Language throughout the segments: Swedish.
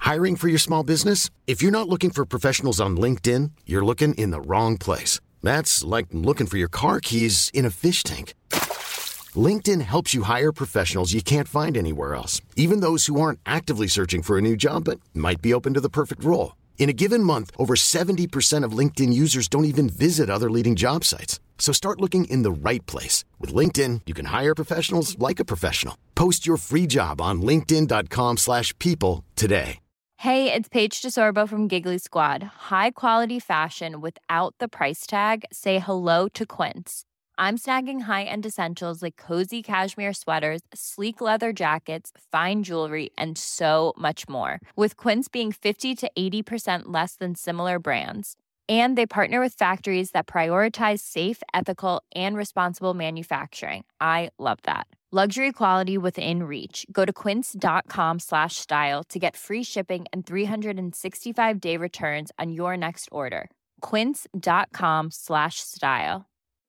Hiring for your small business? If you're not looking for professionals on LinkedIn, you're looking in the wrong place. That's like looking for your car keys in a fish tank. LinkedIn helps you hire professionals you can't find anywhere else, even those who aren't actively searching for a new job but might be open to the perfect role. In a given month, over 70% of LinkedIn users don't even visit other leading job sites. So start looking in the right place. With LinkedIn, you can hire professionals like a professional. Post your free job on linkedin.com/people today. Hey, it's Paige DeSorbo from Giggly Squad. High quality fashion without the price tag. Say hello to Quince. I'm snagging high-end essentials like cozy cashmere sweaters, sleek leather jackets, fine jewelry, and so much more. With Quince being 50 to 80% less than similar brands. And they partner with factories that prioritize safe, ethical, and responsible manufacturing. I love that. Luxury quality within reach. Go to quince.com/style to get free shipping and 365-day returns on your next order. Quince.com/style.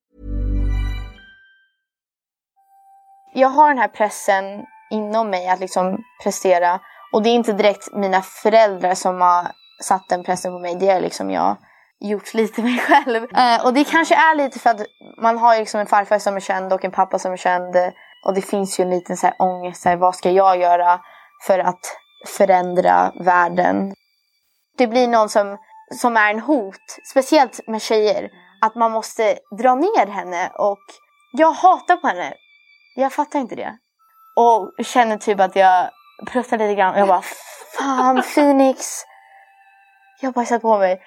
Jag har den här pressen inom mig att liksom prestera. Och det är inte direkt mina föräldrar som har satt den pressen på mig. Det är liksom jag gjort lite mig själv. Och det kanske är lite för att man har liksom en farfar som är känd och en pappa som är känd. Och det finns ju en liten så här ångest. Så här, vad ska jag göra för att förändra världen? Det blir någon som är en hot. Speciellt med tjejer. Att man måste dra ner henne. Och jag hatar på henne. Jag fattar inte det. Och känner typ att jag pruttar lite grann. Och jag bara, fan Phoenix. Jag har bara satt på mig.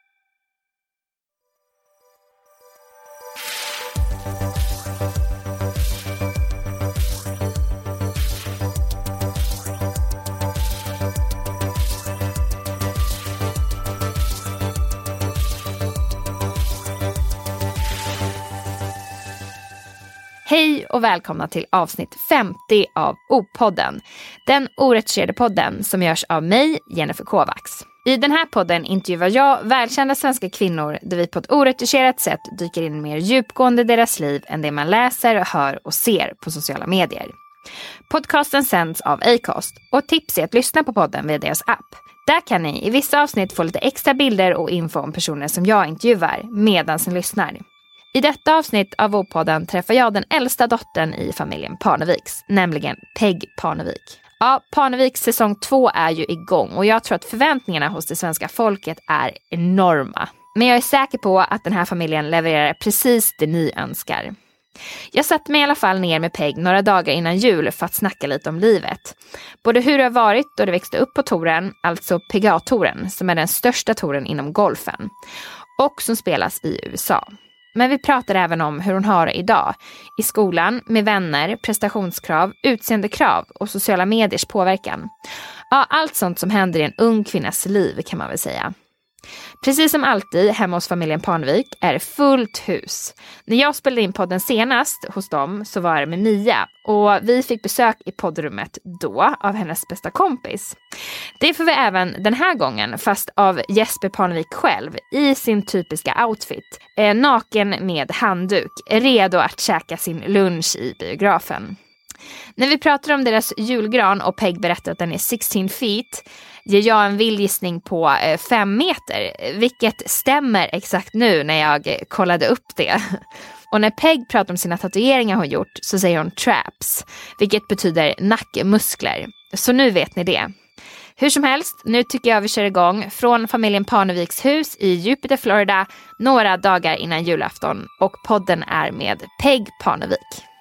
Hej och välkomna till avsnitt 50 av O-podden. Den oretuserade podden som görs av mig, Jennifer Kovacs. I den här podden intervjuar jag välkända svenska kvinnor där vi på ett oretuserat sätt dyker in mer djupgående i deras liv än det man läser, hör och ser på sociala medier. Podcasten sänds av Acast och tips är att lyssna på podden via deras app. Där kan ni i vissa avsnitt få lite extra bilder och info om personer som jag intervjuar medan ni lyssnar. I detta avsnitt av O-podden träffar jag den äldsta dottern i familjen Parneviks, nämligen Peg Parnevik. Ja, Parneviks säsong 2 är ju igång och jag tror att förväntningarna hos det svenska folket är enorma. Men jag är säker på att den här familjen levererar precis det ni önskar. Jag satte mig i alla fall ner med Peg några dagar innan jul för att snacka lite om livet. Både hur det har varit då det växte upp på touren, alltså PGA-touren som är den största touren inom golfen och som spelas i USA. Men vi pratar även om hur hon har det idag. I skolan, med vänner, prestationskrav, utseendekrav och sociala mediers påverkan. Ja, allt sånt som händer i en ung kvinnas liv kan man väl säga. Precis som alltid hemma hos familjen Parnevik är det fullt hus. När jag spelade in podden senast hos dem så var det med Mia. Och vi fick besök i poddrummet då av hennes bästa kompis. Det får vi även den här gången fast av Jesper Parnevik själv i sin typiska outfit. Naken med handduk, redo att käka sin lunch i biografen. När vi pratar om deras julgran och Peg berättar att den är 16 feet ger jag en vild gissning på 5 meter, vilket stämmer exakt nu när jag kollade upp det. Och när Peg pratar om sina tatueringar hon gjort så säger hon traps, vilket betyder nackmuskler. Så nu vet ni det. Hur som helst, nu tycker jag vi kör igång från familjen Parneviks hus i Jupiter, Florida, några dagar innan julafton och podden är med Peg Parnevik.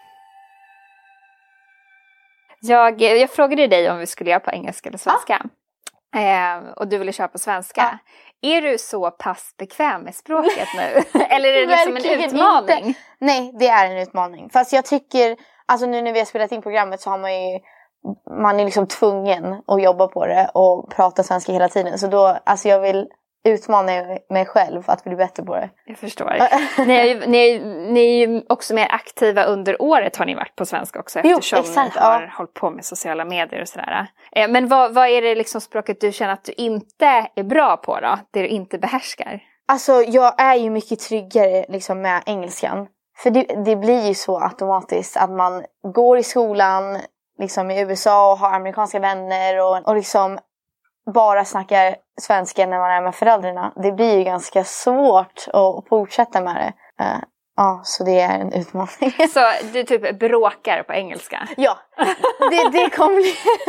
Jag frågade dig om vi skulle göra på engelska eller svenska. Och du ville köra på svenska. Är du så pass bekväm med språket nu? Eller är det liksom en utmaning? Inte. Nej, det är en utmaning. Fast jag tycker, alltså nu när vi har spelat in programmet så har man är liksom tvungen att jobba på det och prata svenska hela tiden. Så då, alltså jag vill utmana mig själv att bli bättre på det. Jag förstår. Ni är ju också mer aktiva under året har ni varit på svenska också. Eftersom ni har hållit på med sociala medier och sådär. Men vad är det liksom språket du känner att du inte är bra på då? Det du inte behärskar? Alltså jag är ju mycket tryggare liksom med engelskan. För det blir ju så automatiskt att man går i skolan liksom i USA och har amerikanska vänner och liksom bara snackar svenska när man är med föräldrarna. Det blir ju ganska svårt att fortsätta med det. Ja, så det är en utmaning. Så du typ bråkar på engelska? Ja, det kommer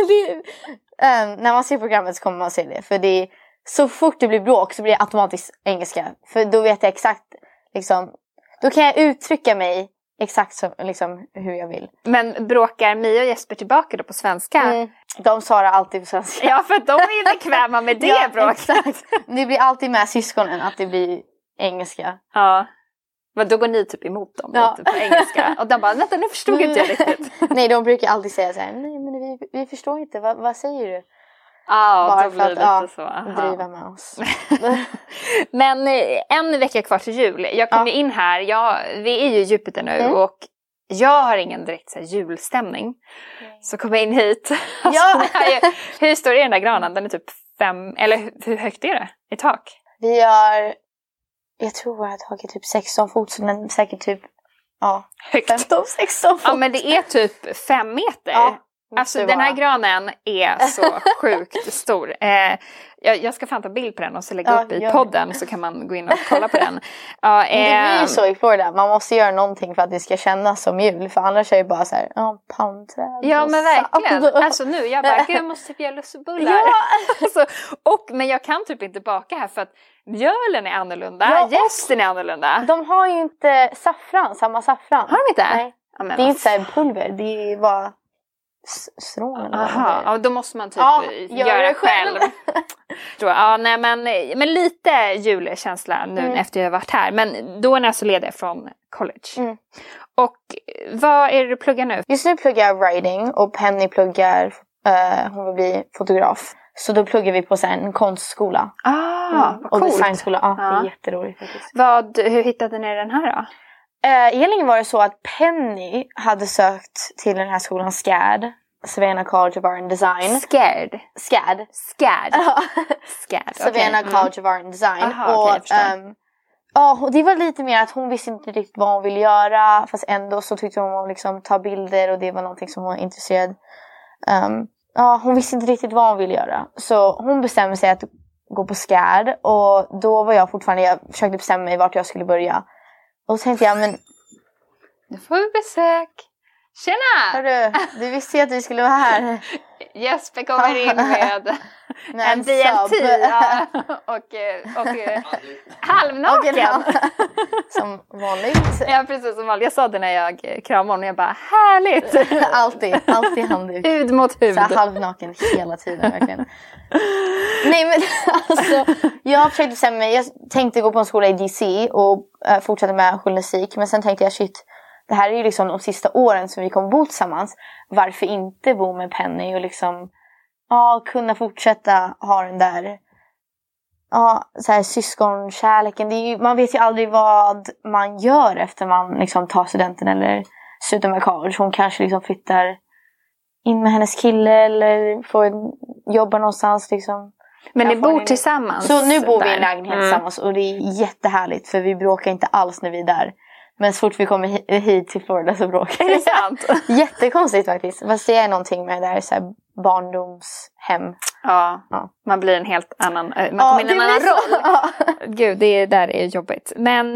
när man ser programmet så kommer man se det. För det är, så fort det blir bråk så blir det automatiskt engelska. För då vet jag exakt, liksom, då kan jag uttrycka mig exakt så, liksom, hur jag vill. Men bråkar Mia och Jesper tillbaka då på svenska? De svarar alltid på svenska. Ja, för de är ju bekväma med det bråket. Exakt. Det blir alltid med syskonen att det blir engelska. Ja. Men då går ni typ emot dem typ på engelska. Och de bara, vänta, nu förstod inte jag riktigt. Nej, de brukar alltid säga så här: nej men vi förstår inte, vad säger du? Ja, bara då blir det lite så. Driva med oss. Men en vecka kvar till jul. Jag kom in här, vi är ju i Jupiter nu och jag har ingen direkt så här, julstämning. Så kom jag in hit. Hur stor är den där granen? Den är typ 5, eller hur högt är det i tak? Vi har, jag tror våra tak är typ 16 fot, så den är säkert typ 15-16 fot. Ja, men det är typ 5 meter. Ja. Alltså den här granen är så sjukt stor. Jag ska fan ta bild på den och så lägga upp i podden så kan man gå in och kolla på den. Det blir ju så i Florida. Man måste göra någonting för att det ska kännas som jul. För annars är det bara så här, palmträd. Ja men verkligen. Alltså nu, jag bara, jag måste göra lussebullar. Ja. Alltså, men jag kan typ inte baka här för att mjölen är annorlunda. Jästen är annorlunda. De har ju inte samma saffran. Har de inte? Nej. Ja, det är inte så här pulver. Det är bara strån. Ja, då måste man typ göra det själv. Nej, men lite julkänsla nu efter jag har varit här. Men då är jag så ledig från college. Och vad är det du pluggar nu? Just nu pluggar jag writing och Penny pluggar, hon vill bli fotograf. Så då pluggar vi på en konstskola. Vad och coolt. Designskola. Det är jätteroligt faktiskt. Hur hittade ni den här då? Egentligen var det så att Penny hade sökt till den här skolan SCAD. Savannah College of Art and Design. SCAD. Savannah College of Art and Design. Och det var lite mer att hon visste inte riktigt vad hon ville göra. Fast ändå så tyckte hon om liksom ta bilder och det var någonting som hon var intresserad. Hon visste inte riktigt vad hon ville göra. Så hon bestämde sig att gå på SCAD. Och då var jag försökte bestämma mig vart jag skulle börja. Och så tänkte jag, men nu får vi besök. Tjena! Hörru, du visste ju att vi skulle vara här. Jesper kommer in med en DLT och halvnaken. Som vanligt. Ja, precis som vanligt. Jag sa det när jag kramade honom. Jag bara, härligt! alltid handduk. Hud mot hud. Så halvnaken hela tiden, verkligen. Nej, men alltså, jag försökte bestämma mig. Jag tänkte gå på en skola i DC och fortsätta med journalistik. Men sen tänkte jag, det här är ju liksom de sista åren som vi kommer bo tillsammans. Varför inte bo med Penny och liksom kunna fortsätta ha den där så här syskonkärleken. Det är ju, man vet ju aldrig vad man gör efter man liksom tar studenten eller slutar med college. Hon kanske liksom flyttar in med hennes kille eller får jobba någonstans liksom. Men ni bor tillsammans? Så nu bor vi i en lägenhet tillsammans och det är jättehärligt för vi bråkar inte alls när vi är där. Men så fort vi kommer hit till Florida så bråkar vi. Är det sant? Jättekonstigt faktiskt. Fast det är någonting med det där så här barndomshem. Ja, man blir en helt annan, man kommer in i en annan roll. Gud, det där är jobbigt. Men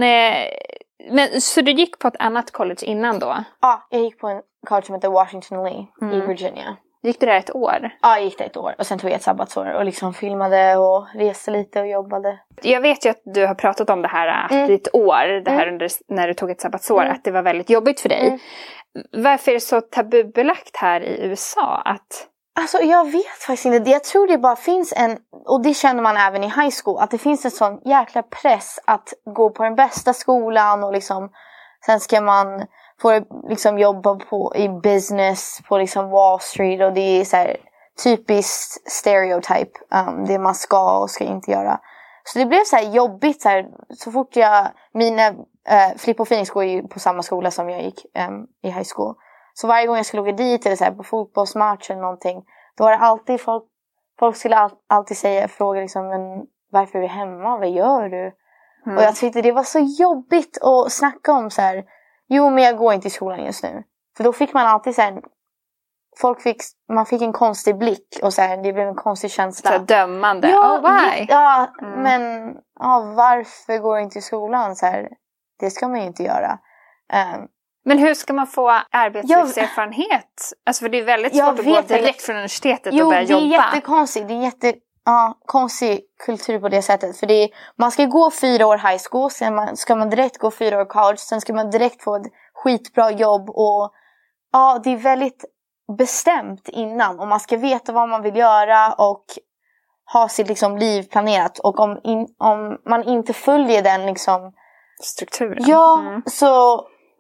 så du gick på ett annat college innan då? Ja, jag gick på en college som heter Washington Lee i Virginia. Gick du där ett år? Ja, jag gick där ett år. Och sen tog jag ett sabbatsår och liksom filmade och reste lite och jobbade. Jag vet ju att du har pratat om det här ditt år, det här när du tog ett sabbatsår, att det var väldigt jobbigt för dig. Varför är det så tabubelagt här i USA att... Alltså jag vet faktiskt inte. Jag tror det bara finns och det känner man även i high school, att det finns en sån jäkla press att gå på den bästa skolan och liksom sen ska man få liksom jobba i business på liksom Wall Street och det är så här typiskt stereotype, det man ska och ska inte göra. Så det blev så här jobbigt så fort Flip och Phoenix går ju på samma skola som jag gick i high school. Så varje gång jag skulle åka dit eller så här, på fotbollsmatch eller någonting, då var det alltid folk skulle alltid fråga liksom, men varför är du hemma? Vad gör du? Och jag tyckte det var så jobbigt att snacka om så här, jo men jag går inte i skolan just nu. För då fick man alltid så här man fick en konstig blick och så här, det blev en konstig känsla. Så dömande. Ja, why? Ja, men varför går du inte i skolan så här? Det ska man ju inte göra. Men hur ska man få arbetslivserfarenhet? Alltså för det är väldigt svårt att gå direkt från universitetet och börja jobba. Jo, det är jättekonstigt. Det är konstig kultur på det sättet. För man ska gå 4 år high school, sen ska man direkt gå 4 år college, sen ska man direkt få ett skitbra jobb. Och det är väldigt bestämt innan. Och man ska veta vad man vill göra och ha sitt liksom liv planerat. Och om man inte följer den liksom strukturen. Ja, så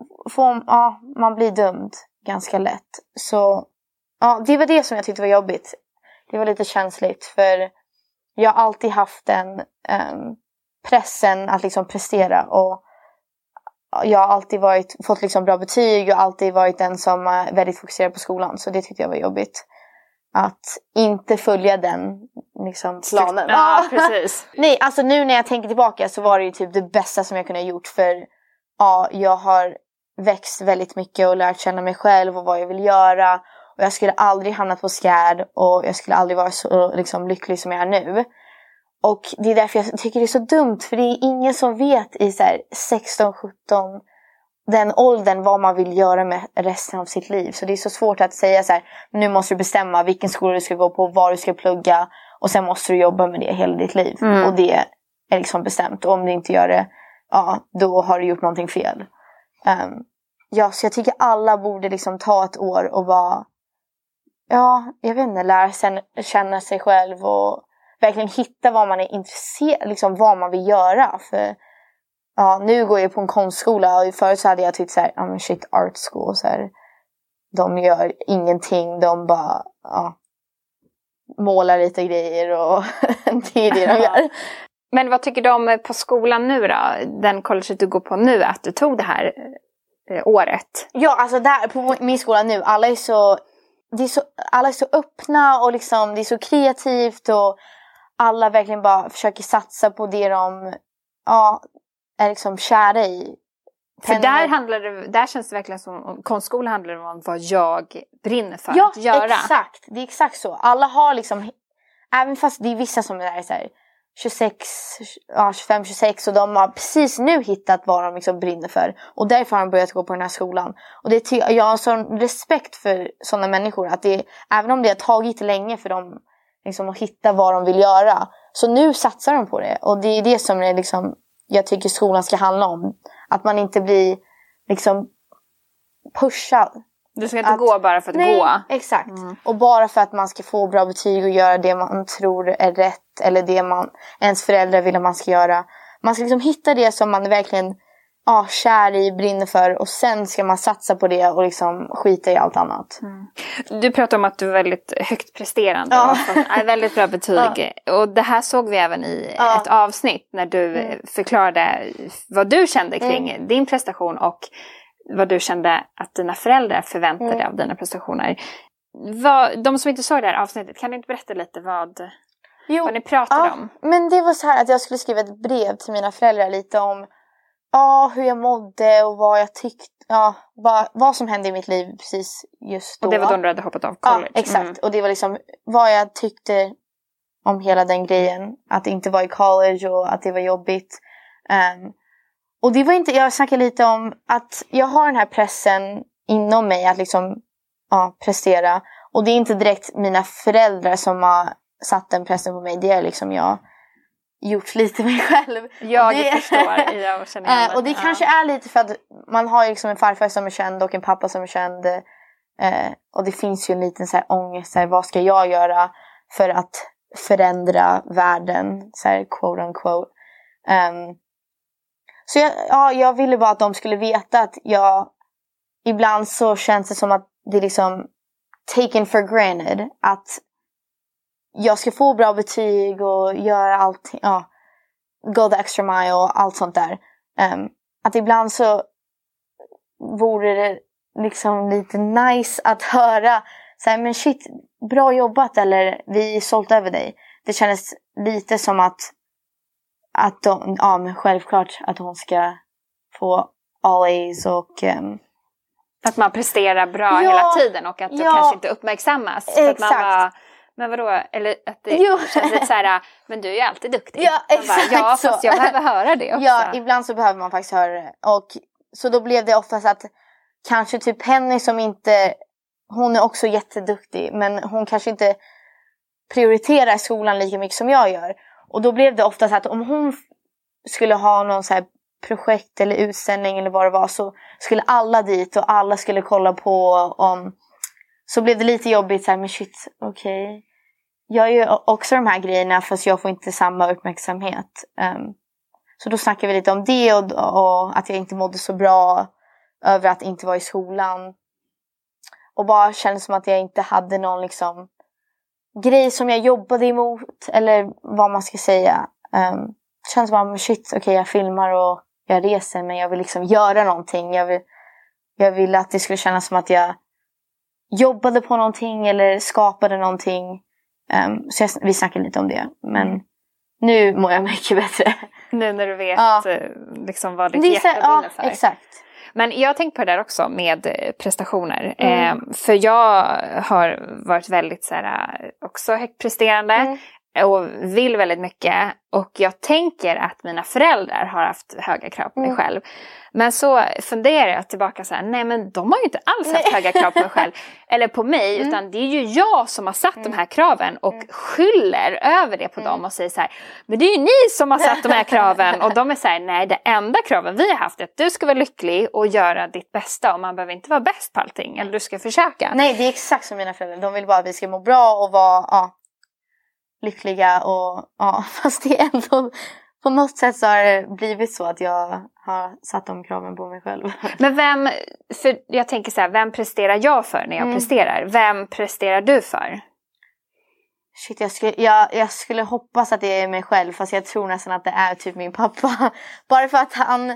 man blir dömd ganska lätt. Så det var det som jag tyckte var jobbigt. Det var lite känsligt för jag har alltid haft den pressen att liksom prestera och jag har alltid fått liksom bra betyg och alltid varit den som är väldigt fokuserad på skolan, så det tyckte jag var jobbigt att inte följa den liksom planen. Ja, precis. Nej, alltså nu när jag tänker tillbaka så var det ju typ det bästa som jag kunde ha gjort, för jag har växt väldigt mycket och lärt känna mig själv och vad jag vill göra. Och jag skulle aldrig hamna på SCAD och jag skulle aldrig vara så liksom lycklig som jag är nu. Och det är därför jag tycker det är så dumt, för det är ingen som vet i så här 16-17 den åldern vad man vill göra med resten av sitt liv. Så det är så svårt att säga så här: nu måste du bestämma vilken skola du ska gå på, var du ska plugga och sen måste du jobba med det hela ditt liv. Och det är liksom bestämt, och om du inte gör det, då har du gjort någonting fel. Så jag tycker alla borde liksom ta ett år och bara jag vet inte, lära sig känna sig själv och verkligen hitta vad man är intresserad, liksom vad man vill göra. För nu går jag på en konstskola och förut så hade jag tyckt så här, art school så här, de gör ingenting, de bara målar lite grejer och det är det de gör. Men vad tycker du om på skolan nu då? Den college du går på nu, att du tog det här året? Ja, alltså där på min skola nu, alla är så öppna och liksom det är så kreativt och alla verkligen bara försöker satsa på det de är liksom kära i. För där känns det verkligen som konstskola handlar om vad jag brinner för att göra. Ja, exakt. Det är exakt så. Alla har liksom, även fast det är vissa som är så här 25-26 och de har precis nu hittat vad de liksom brinner för. Och därför har de börjat gå på den här skolan. Och jag har sån respekt för sådana människor, att även om det har tagit länge för dem liksom att hitta vad de vill göra, så nu satsar de på det. Och det är det som är liksom, jag tycker skolan ska handla om. Att man inte blir liksom pushad. Du ska inte gå bara för att gå. Exakt. Och bara för att man ska få bra betyg och göra det man tror är rätt. Eller det ens föräldrar vill att man ska göra. Man ska liksom hitta det som man verkligen kär i, brinner för. Och sen ska man satsa på det och liksom skita i allt annat. Du pratar om att du är väldigt högt presterande. Och fått väldigt bra betyg. Och det här såg vi även i ett avsnitt. När du förklarade vad du kände kring din prestation. Och vad du kände att dina föräldrar förväntade av dina prestationer. De som inte såg det här avsnittet, kan du inte berätta lite vad ni pratade om? Men det var så här att jag skulle skriva ett brev till mina föräldrar lite om hur jag mådde och vad jag tyckte, vad som hände i mitt liv precis just då. Och det var då du hade hoppat av college. Ja, exakt. Och det var liksom vad jag tyckte om hela den grejen. Att inte vara i college och att det var jobbigt. Och det var inte, jag snackade lite om att jag har den här pressen inom mig att liksom prestera. Och det är inte direkt mina föräldrar som har satt den pressen på mig. Det är liksom jag gjort lite mig själv. Jag förstår. Jag känner och det kanske är lite för att man har liksom en farfar som är känd och en pappa som är känd. Och det finns ju en liten så här ångest. Så här, vad ska jag göra för att förändra världen? Så här, quote unquote. Så jag ville bara att de skulle veta att ibland så känns det som att det är liksom taken for granted. Att jag ska få bra betyg och göra allting. Go the extra mile och allt sånt där. Att ibland så vore det liksom lite nice att höra. Så här, men shit, bra jobbat, eller vi är stolta över dig. Det kändes lite som att men självklart att hon ska få all A's och Att man presterar bra hela tiden och att det kanske inte uppmärksammas. För att man bara, men vadå? Eller att det känns lite så här, men du är ju alltid duktig. Ja, exakt bara, så. Fast jag behöver höra det också. Ja, ibland så behöver man faktiskt höra det. Och så då blev det oftast att kanske typ Penny som inte, hon är också jätteduktig, men hon kanske inte prioriterar skolan lika mycket som jag gör. Och då blev det oftast att om hon skulle ha någon så här projekt eller utställning eller vad det var, så skulle alla dit och alla skulle kolla på så blev det lite jobbigt så här, men shit, okej. Jag gör också de här grejerna fast jag får inte samma uppmärksamhet. Så då snackade vi lite om det och att jag inte mådde så bra över att inte vara i skolan. Och bara kände som att jag inte hade någon liksom grej som jag jobbade emot, eller vad man ska säga. Känns bara, shit, okej, jag filmar och jag reser, men jag vill liksom göra någonting. Jag vill att det skulle kännas som att jag jobbade på någonting eller skapade någonting. Så vi snackade lite om det. Men nu mår jag mycket bättre. Nu när du vet liksom vad ditt hjärta brinner för. Exakt. Men jag tänkte på det där också med prestationer. För jag har varit väldigt så här, också högt presterande. Och vill väldigt mycket. Och jag tänker att mina föräldrar har haft höga krav på mig själv. Men så funderar jag tillbaka så här, nej men de har ju inte alls haft höga krav på mig själv. Eller på mig, utan det är ju jag som har satt de här kraven. Och skyller över det på dem och säger så här, men det är ju ni som har satt de här kraven. Och de är så här, nej, det enda kraven vi har haft är att du ska vara lycklig och göra ditt bästa. Och man behöver inte vara bäst på allting, eller du ska försöka. Nej, det är exakt som mina föräldrar. De vill bara att vi ska må bra och vara lyckliga. Och fast det är ändå, på något sätt så har det blivit så att jag har satt de kraven på mig själv. Men för jag tänker så här, vem presterar jag för när jag presterar? Vem presterar du för? Shit, jag skulle hoppas att det är mig själv, fast jag tror nästan att det är typ min pappa. Bara för att han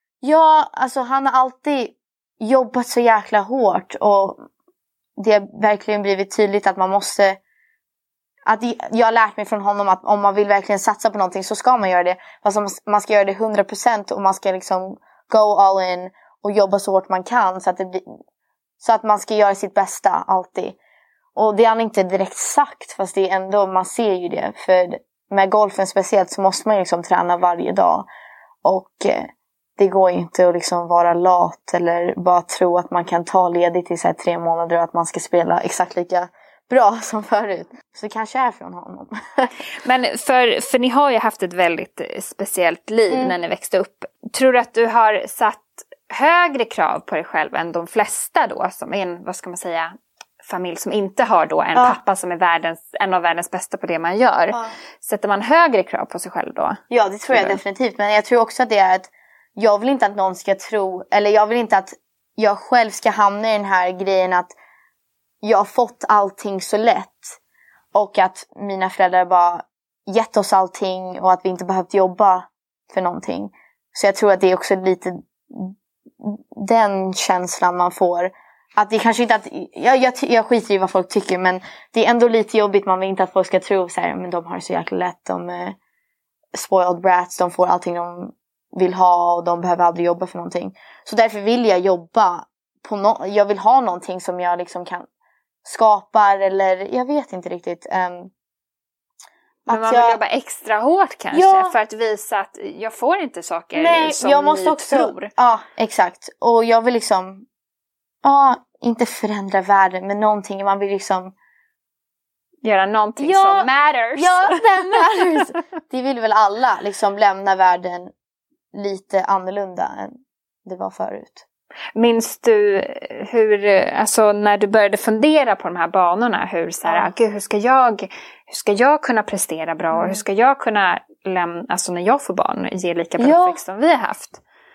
har alltid jobbat så jäkla hårt, och det har verkligen blivit tydligt att man måste, att jag har lärt mig från honom att om man vill verkligen satsa på någonting så ska man göra det. Fast man ska göra det 100% och man ska liksom go all in och jobba så hårt man kan, så att man ska göra sitt bästa alltid. Och det har han inte direkt sagt, fast det är ändå, man ser ju det. För med golfen speciellt så måste man liksom träna varje dag. Och det går ju inte att liksom vara lat eller bara tro att man kan ta ledigt i så här 3 månader och att man ska spela exakt lika bra som förut. Så det kanske är från honom. Men för ni har ju haft ett väldigt speciellt liv när ni växte upp. Tror du att du har satt högre krav på dig själv än de flesta då, som är en, vad ska man säga, familj som inte har då en pappa som är en av världens bästa på det man gör? Sätter man högre krav på sig själv då? Ja, det tror jag definitivt. Men jag tror också att det är att jag vill inte att någon ska tro, eller jag vill inte att jag själv ska hamna i den här grejen att jag har fått allting så lätt. Och att mina föräldrar bara gett oss allting och att vi inte behövt jobba för någonting. Så jag tror att det är också lite den känslan man får. Att det kanske inte att jag skiter i vad folk tycker, men det är ändå lite jobbigt. Man vill inte att folk ska tro så här, men de har det så jäkla lätt, de är spoiled brats, de får allting de vill ha och de behöver aldrig jobba för någonting. Så därför vill jag jobba på jag vill ha någonting som jag liksom kan skapar, eller jag vet inte riktigt. Men man vill jobba extra hårt kanske för att visa att jag får inte saker som jag måste också tror. Ja, exakt. Och jag vill liksom inte förändra världen, men någonting man vill liksom göra någonting som matters. Ja, that matters. Det vill väl alla, liksom lämna världen lite annorlunda än det var förut. Minns du alltså när du började fundera på de här banorna, hur ska jag kunna prestera bra och hur ska jag kunna alltså när jag får barn ge lika bra uppväxt som vi har haft?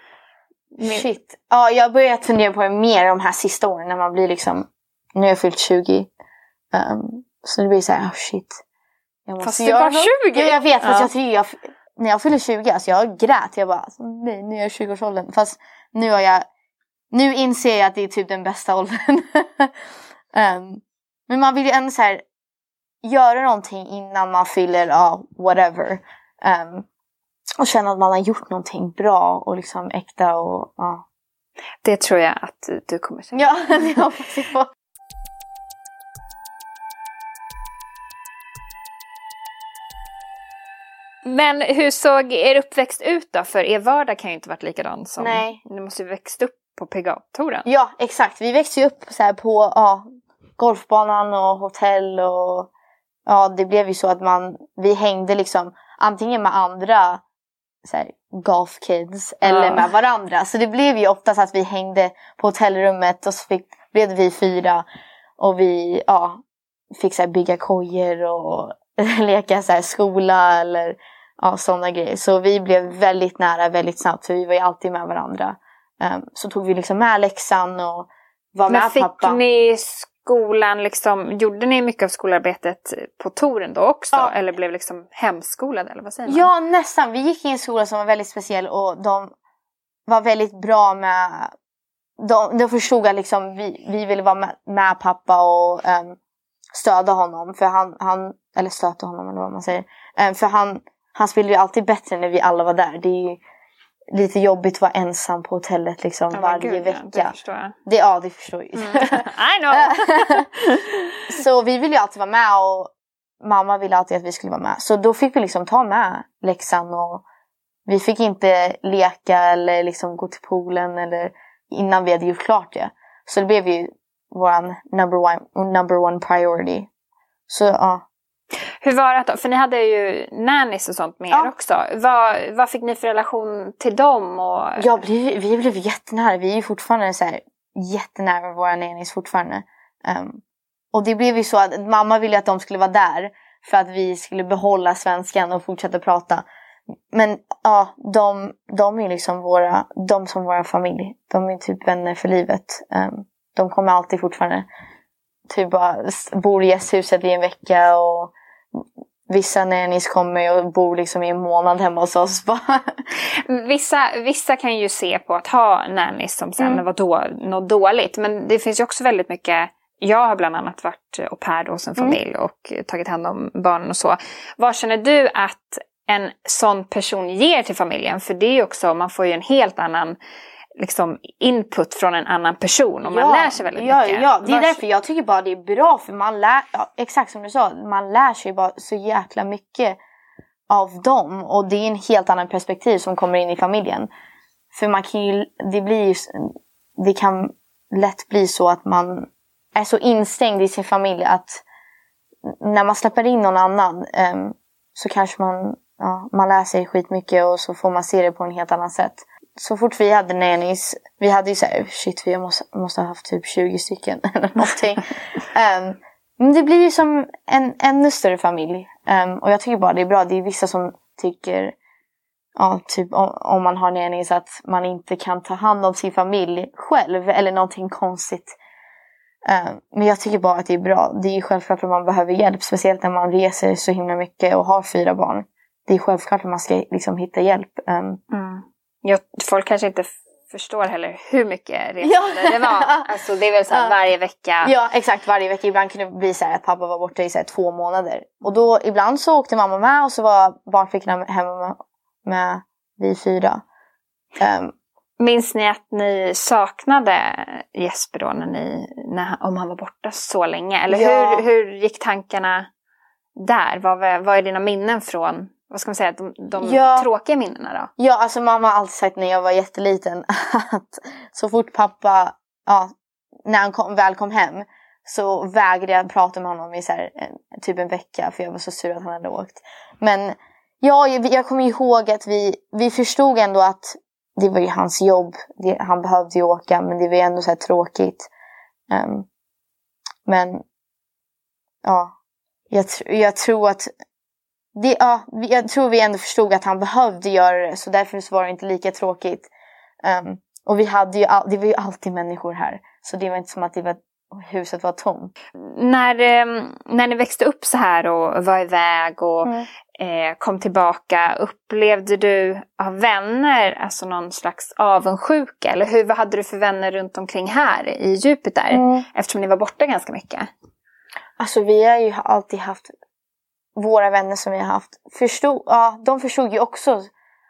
Shit. Ja, jag har börjat fundera på det mer de här sista åren när man blir liksom, nu har jag fyllt 20. Så det blir så här, shit. Fast du var 20? Ja, jag vet, fast jag tycker när jag fyller 20, alltså jag grät. Jag bara, alltså, nej, nu är jag 20-årsåldern. Fast nu inser jag att det är typ den bästa åldern. Men man vill ju ändå så här göra någonting innan man fyller whatever. Och känna att man har gjort någonting bra och liksom äkta. Och Det tror jag att du kommer känna. Ja, det hoppas jag på. Men hur såg er uppväxt ut då? För er vardag kan ju inte varit likadan som... Nej. Ni måste ju växt upp på PGA-touren. Ja, exakt. Vi växte ju upp så här på golfbanan och hotell och det blev ju så att vi hängde liksom antingen med andra så här, golfkids eller med varandra. Så det blev ju oftast att vi hängde på hotellrummet och så blev vi 4 och vi fick så här, bygga kojor och leka så här, skola eller sådana grejer. Så vi blev väldigt nära väldigt snabbt för vi var ju alltid med varandra. Så tog vi liksom med läxan och var med pappa. Men fick ni skolan liksom, gjorde ni mycket av skolarbetet på touren då också? Ja. Eller blev liksom hemskolad eller vad säger man? Ja, nästan. Vi gick i en skola som var väldigt speciell och de var väldigt bra med... De förstod att liksom, vi ville vara med pappa och stödja honom. För han eller stöta honom eller vad man säger. För han spelade ju alltid bättre när vi alla var där. Det är ju lite jobbigt att vara ensam på hotellet liksom varje vecka. Ja, det förstår jag. Det förstår jag. I know. Så vi ville ju alltid vara med och mamma ville alltid att vi skulle vara med. Så då fick vi liksom ta med läxan och vi fick inte leka eller liksom gå till poolen eller innan vi hade gjort klart det. Så det blev ju våran number one priority. Så ja. Hur var det då? För ni hade ju nannies och sånt med er också. Vad fick ni för relation till dem? Och... Ja, vi blev jättenära. Vi är ju fortfarande så här, jättenära våra nannies fortfarande. Och det blev ju så att mamma ville att de skulle vara där. För att vi skulle behålla svenskan och fortsätta prata. Men ja, de är liksom de som våra familj. De är typ vänner för livet. De kommer alltid fortfarande. Typ bara bor i gästhuset i en vecka och vissa nannies kommer och bor liksom i en månad hemma hos oss. Vissa kan ju se på att ha nannies som sen något dåligt. Men det finns ju också väldigt mycket. Jag har bland annat varit au pair hos en familj och tagit hand om barnen och så. Vad känner du att en sån person ger till familjen? För det är ju också, man får ju en helt annan liksom input från en annan person och man lär sig väldigt mycket. Ja, det är därför jag tycker bara det är bra för man lär, exakt som du sa, man lär sig bara så jäkla mycket av dem och det är en helt annan perspektiv som kommer in i familjen. För man kan ju, det kan lätt bli så att man är så instängd i sin familj att när man släpper in någon annan så kanske man lär sig skitmycket och så får man se det på en helt annan sätt. Så fort vi hade nannies, vi hade ju såhär, vi måste ha haft typ 20 stycken eller någonting. Men det blir ju som en ännu större familj. Och jag tycker bara det är bra. Det är vissa som tycker, typ om man har nannies att man inte kan ta hand om sin familj själv eller någonting konstigt. Men jag tycker bara att det är bra. Det är ju självklart att man behöver hjälp, speciellt när man reser så himla mycket och har 4 barn. Det är självklart att man ska liksom hitta hjälp. Folk kanske inte förstår heller hur mycket resande det var. Alltså det är väl så här varje vecka. Ja, exakt, varje vecka. Ibland kunde det bli så här att pappa var borta i så här 2 månader. Och då ibland så åkte mamma med och så var barnflickorna hemma med vi 4. Minns ni att ni saknade Jesper då om han var borta så länge? Eller hur gick tankarna där? Vad är dina minnen från, vad ska man säga, de tråkiga minnena då? Ja, alltså mamma har alltid sagt när jag var jätteliten att så fort pappa, när han väl kom hem så vägrade jag prata med honom i så här, typ en vecka för jag var så sur att han hade åkt. Men jag kommer ihåg att vi förstod ändå att det var ju hans jobb. Han behövde ju åka, men det var ändå så här tråkigt. Men jag tror att jag tror vi ändå förstod att han behövde göra det. Så därför så var det inte lika tråkigt. Och det var ju alltid människor här. Så det var inte som att huset var tomt. När ni växte upp så här och var iväg och kom tillbaka, upplevde du av vänner alltså någon slags avundsjuka? Eller vad hade du för vänner runt omkring här i Jupiter? Eftersom ni var borta ganska mycket. Alltså vi har ju alltid haft våra vänner som vi har haft. De förstod ju också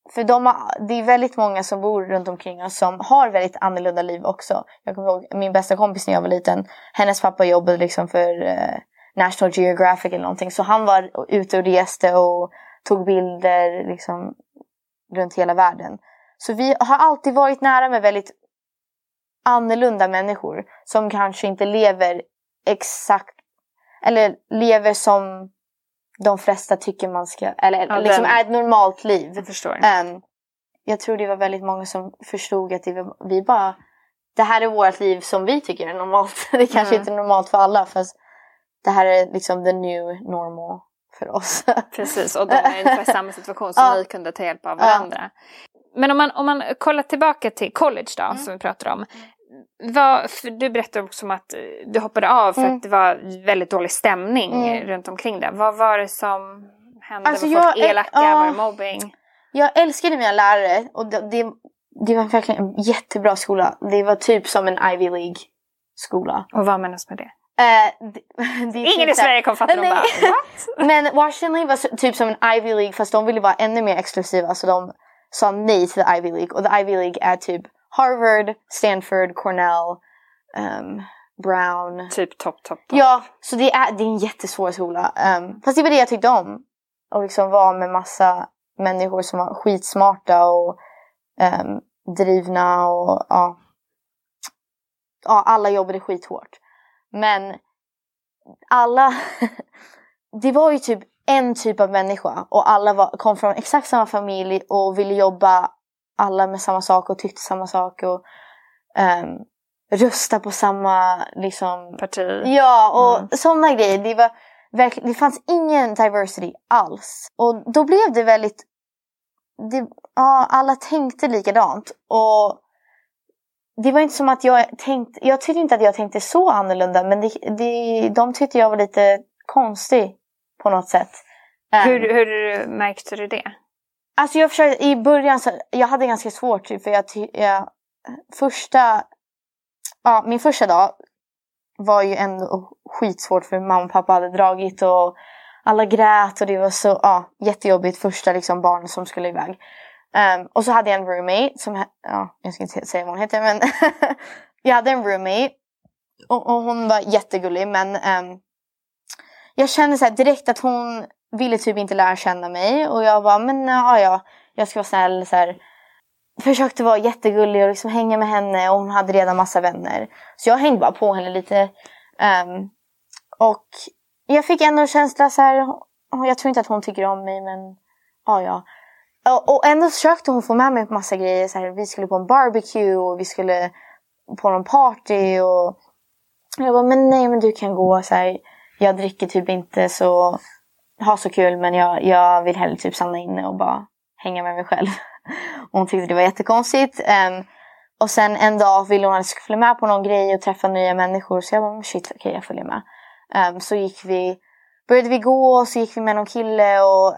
för det är väldigt många som bor runt omkring oss som har väldigt annorlunda liv också. Jag kommer ihåg min bästa kompis när jag var liten. Hennes pappa jobbade liksom för National Geographic eller någonting. Så han var ute och reste och tog bilder liksom runt hela världen. Så vi har alltid varit nära med väldigt annorlunda människor som kanske inte lever exakt eller lever som de flesta tycker man ska, eller liksom är ett normalt liv. Jag förstår. Jag tror det var väldigt många som förstod att vi bara, det här är vårt liv som vi tycker är normalt. Det kanske inte är normalt för alla, fast det här är liksom the new normal för oss. Precis, och de är i ungefär samma situation som vi kunde ta hjälp av varandra. Men om man kollar tillbaka till college då, som vi pratar om. Du berättade också om att du hoppade av för att det var väldigt dålig stämning runt omkring det. Vad var det som hände? Alltså var folk elaka? Var det mobbing? Jag älskade mina lärare och det var verkligen en jättebra skola. Det var typ som en Ivy League skola. Och vad menas med det? Ingen i Sverige kommer fatta dem bara, what? Men Washington var typ som en Ivy League, fast de ville vara ännu mer exklusiva, så de sa nej till the Ivy League. Och the Ivy League är typ Harvard, Stanford, Cornell, Brown. Typ topp. Ja, så det är en jättesvår skola. Fast det var det jag tyckte om. Och liksom vara med massa människor som var skitsmarta och drivna och alla jobbade skithårt. Men alla det var ju typ en typ av människa och alla kom från exakt samma familj och ville jobba alla med samma sak och tyckte samma sak och rösta på samma liksom parti. Ja, och sådana grejer. Det var verkligen, det fanns ingen diversity alls. Och då blev det väldigt alla tänkte likadant. Och det var inte som att jag tyckte inte att jag tänkte så annorlunda, men de tyckte jag var lite konstig på något sätt. Hur märkte du det? Alltså jag försökte i början, så jag hade ganska svårt för min första dag var ju ändå skitsvårt för mamma och pappa hade dragit och alla grät och det var så jättejobbigt första liksom barn som skulle iväg. Och så hade jag en roommate som jag ska inte säga vad hon heter, men jag hade en roommate och hon var jättegullig, men jag kände så här direkt att hon ville typ inte lära känna mig och jag bara, men jag ska vara snäll så här. Försökte vara jättegullig och liksom hänga med henne och hon hade redan massa vänner. Så jag hängde bara på henne lite. Och jag fick ändå en känsla så här, jag tror inte att hon tycker om mig, men ja. Och ändå försökte hon få med mig på massa grejer. Så här, vi skulle på en barbecue och vi skulle på någon party. Och jag bara, men du kan gå. Så här, jag dricker typ inte så, ha så kul, men jag vill hellre typ stanna inne och bara hänga med mig själv. Och hon tyckte det var jättekonstigt. Och sen en dag ville hon att jag skulle följa med på någon grej och träffa nya människor. Så jag bara, shit, okej, jag följer med. Så började vi gå och så gick vi med någon kille och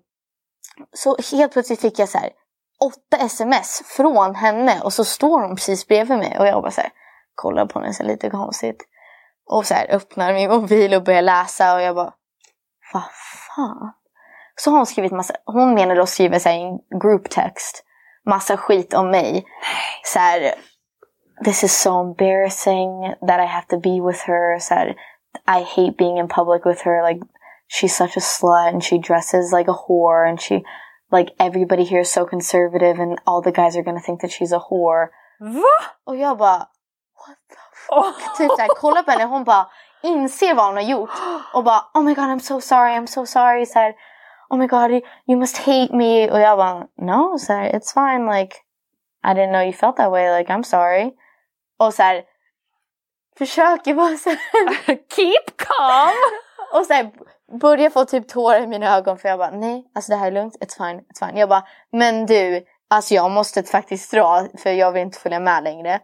så helt plötsligt fick jag så här 8 sms från henne och så står hon precis bredvid mig och jag bara så här kollar på henne så lite konstigt och så här öppnar min mobil och börjar läsa och jag bara, vad fan? Så har hon skrivit hon menade att skriva så här en group text massa skit om mig. Så här, this is so embarrassing that I have to be with her. Så här, I hate being in public with her. Like, she's such a slut and she dresses like a whore and she, like, everybody here is so conservative and all the guys are gonna think that she's a whore. Va? Och jag bara, what the fuck? Typ såhär, kolla på henne, hon bara inser vad hon har gjort och bara, oh my god, I'm so sorry. Såhär, oh my god, you must hate me. Och jag bara, no, såhär, it's fine, like, I didn't know you felt that way, like, I'm sorry. Och såhär, försöker bara såhär keep calm. Och såhär, börjar få typ tårar i mina ögon för jag bara, nej, alltså det här är lugnt, it's fine. Jag bara, men du, alltså jag måste faktiskt dra för jag vill inte följa med längre.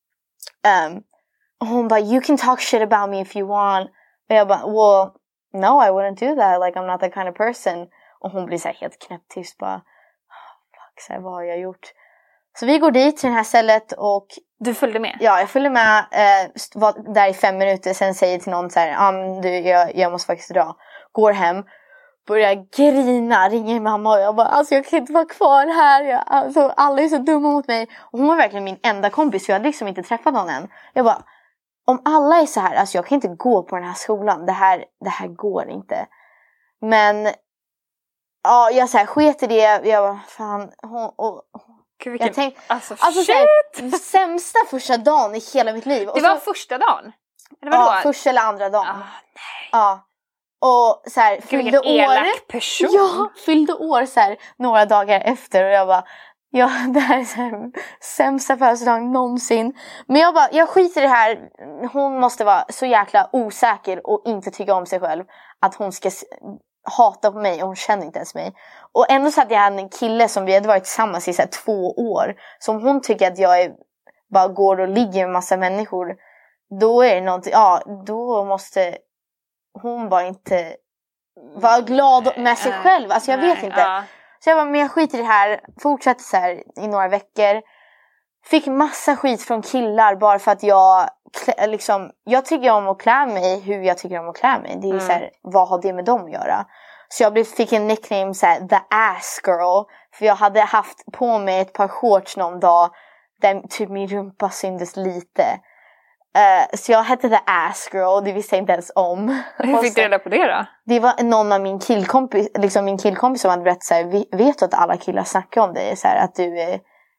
Och hon bara, you can talk shit about me if you want. Och jag bara, well, no, I wouldn't do that, like I'm not that kind of person. Och hon blir så här helt knäpptyst bara, fuck, så här, vad har jag gjort? Så vi går dit till det här stället och du följde med? Ja, jag följde med, var där i 5 minuter, sen säger till någon så här, du, jag måste faktiskt dra. Går hem, börjar grina, ringer mamma och jag bara, alltså jag kan inte vara kvar här. Alltså, alla är så dumma mot mig. Och hon var verkligen min enda kompis, för jag hade liksom inte träffat någon än. Jag bara, om alla är så här, alltså jag kan inte gå på den här skolan. Det här går inte. Men ja, jag så här, sket i det. Jag bara, fan. Gud, jag tänkte, alltså så här, sämsta första dagen i hela mitt liv. Det var första dagen? Eller vadå? Ja, första eller andra dagen. Nej. Ja. Och så här, fyllde år. Person. Ja, fyllde år så här, några dagar efter. Och jag bara, ja, det här är så här, sämsta födelsedagen någonsin. Men jag skiter i det här. Hon måste vara så jäkla osäker och inte tycka om sig själv. Att hon ska hata på mig och hon känner inte ens mig. Och ändå så hade jag en kille som vi hade varit tillsammans i så här 2 år. Som hon tycker att jag bara går och ligger med massa människor. Då är det någonting, ja, då måste hon bara inte vara glad med sig själv. Alltså jag vet inte. Så jag bara, men jag skiter i det här. Fortsatte så här i några veckor. Fick massa skit från killar bara för att jag tycker om att klä mig hur jag tycker om att klä mig. Det är så här, vad har det med dem att göra? Så jag fick en nickname så här, the ass girl. För jag hade haft på mig ett par shorts någon dag där typ min rumpa syntes lite. Så jag hette the ass girl. Det visste jag inte ens om. Hur fick du reda på det då? Det var någon av min killkompis som hade berättat så här, vet du att alla killar snackar om dig? Så här, att du är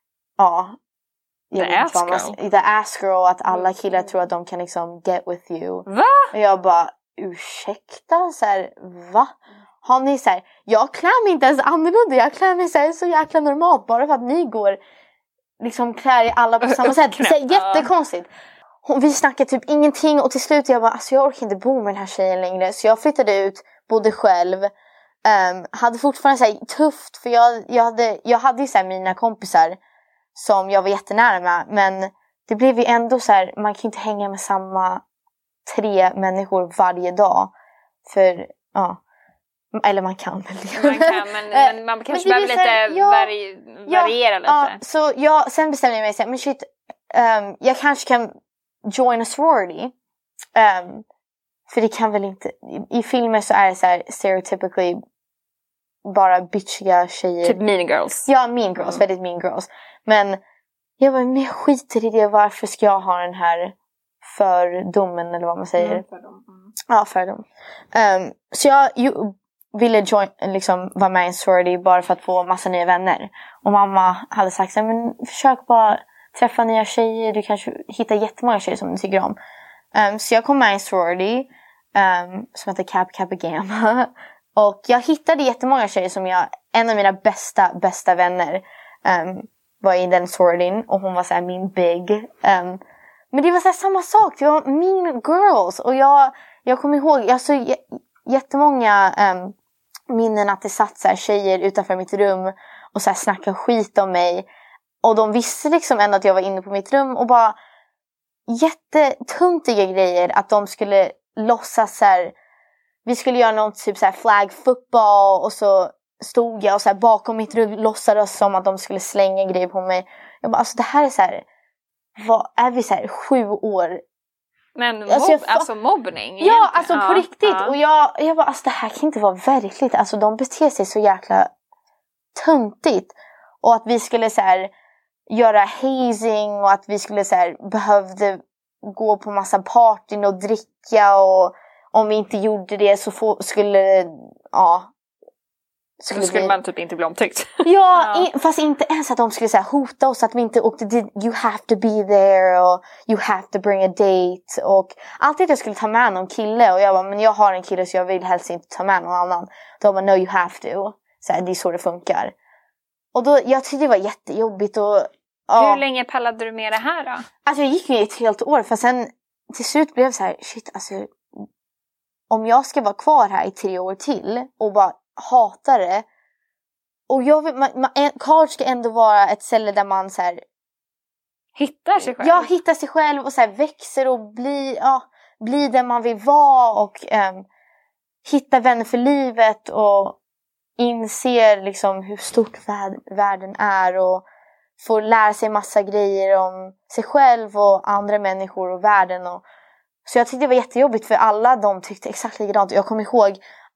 the ass girl. Att alla killar tror att de kan liksom get with you. Va? Och jag bara, ursäkta? Så här, va? Har ni så här, jag klär mig inte ens annorlunda. Jag klär mig så jäkla normalt. Bara för att ni går liksom klär alla på samma sätt. Så jättekonstigt. Vi snackade typ ingenting. Och till slut jag bara, alltså jag orkar inte bo med den här tjejen längre. Så jag flyttade ut, bodde själv. Hade fortfarande så här tufft. För jag hade ju så här mina kompisar som jag var jättenära med. Men det blev ju ändå så här, man kan inte hänga med samma 3 människor varje dag. För, ja. Eller man kan väl det. Man kan, men man kanske behöver lite variera lite. Ja, så sen bestämde jag mig så men shit, jag kanske kan join a sorority. För det kan väl inte, i filmer så är det så här stereotypically bara bitchiga tjejer. Typ mean girls. Ja, mean girls, väldigt mean girls. Men jag bara, men jag skiter i det. Varför ska jag ha den här fördomen eller vad man säger? Ja, fördom. Så jag ville vara med i en sorority bara för att få massa nya vänner. Och mamma hade sagt så här, men försök bara träffa nya tjejer. Du kanske hittar jättemånga tjejer som du tycker om. Så jag kom med i en sorority som heter Kappa Gamma. Och jag hittade jättemånga tjejer som en av mina bästa vänner var i den sororityn. Och hon var så här min big. Men det var så här samma sak. Det var mean girls. Och jag kommer ihåg, jag såg jättemånga minnen att det satt så här tjejer utanför mitt rum och så här snackade skit om mig. Och de visste liksom ändå att jag var inne på mitt rum och bara jättetuntiga grejer. Att de skulle låtsas så här, vi skulle göra något typ så här flag football och så stod jag och så här bakom mitt rum låtsades som att de skulle slänga grejer på mig. Jag bara, alltså det här är så här, vad är vi så här 7 år? Men mobbning? Ja, alltså på riktigt. Ja. Och jag bara, alltså det här kan inte vara verkligt. Alltså de beter sig så jäkla töntigt. Och att vi skulle så här göra hazing och att vi skulle så här behövde gå på massa partyn och dricka. Och om vi inte gjorde det så skulle man typ inte bli omtyckt. Ja, fast inte ens att de skulle så här hota oss att vi inte åkte dit. You have to be there och you have to bring a date. Och alltid att jag skulle ta med någon kille. Och jag bara, men jag har en kille så jag vill helst inte ta med någon annan. Då bara, no you have to. Så här, det är så det funkar. Och då, jag tyckte det var jättejobbigt. Och, hur länge pallade du med det här då? Alltså jag gick ju ett helt år. För sen till slut blev det så här, shit alltså. Om jag ska vara kvar här i 3 år till och bara hatar det. Och college ska ändå vara ett ställe där man så här hittar sig själv. Ja, hittar sig själv och så här växer och blir där man vill vara och hitta vänner för livet och inser liksom hur stort världen är och får lära sig massa grejer om sig själv och andra människor och världen. Och så jag tyckte det var jättejobbigt för alla de tyckte exakt likadant. Jag kommer ihåg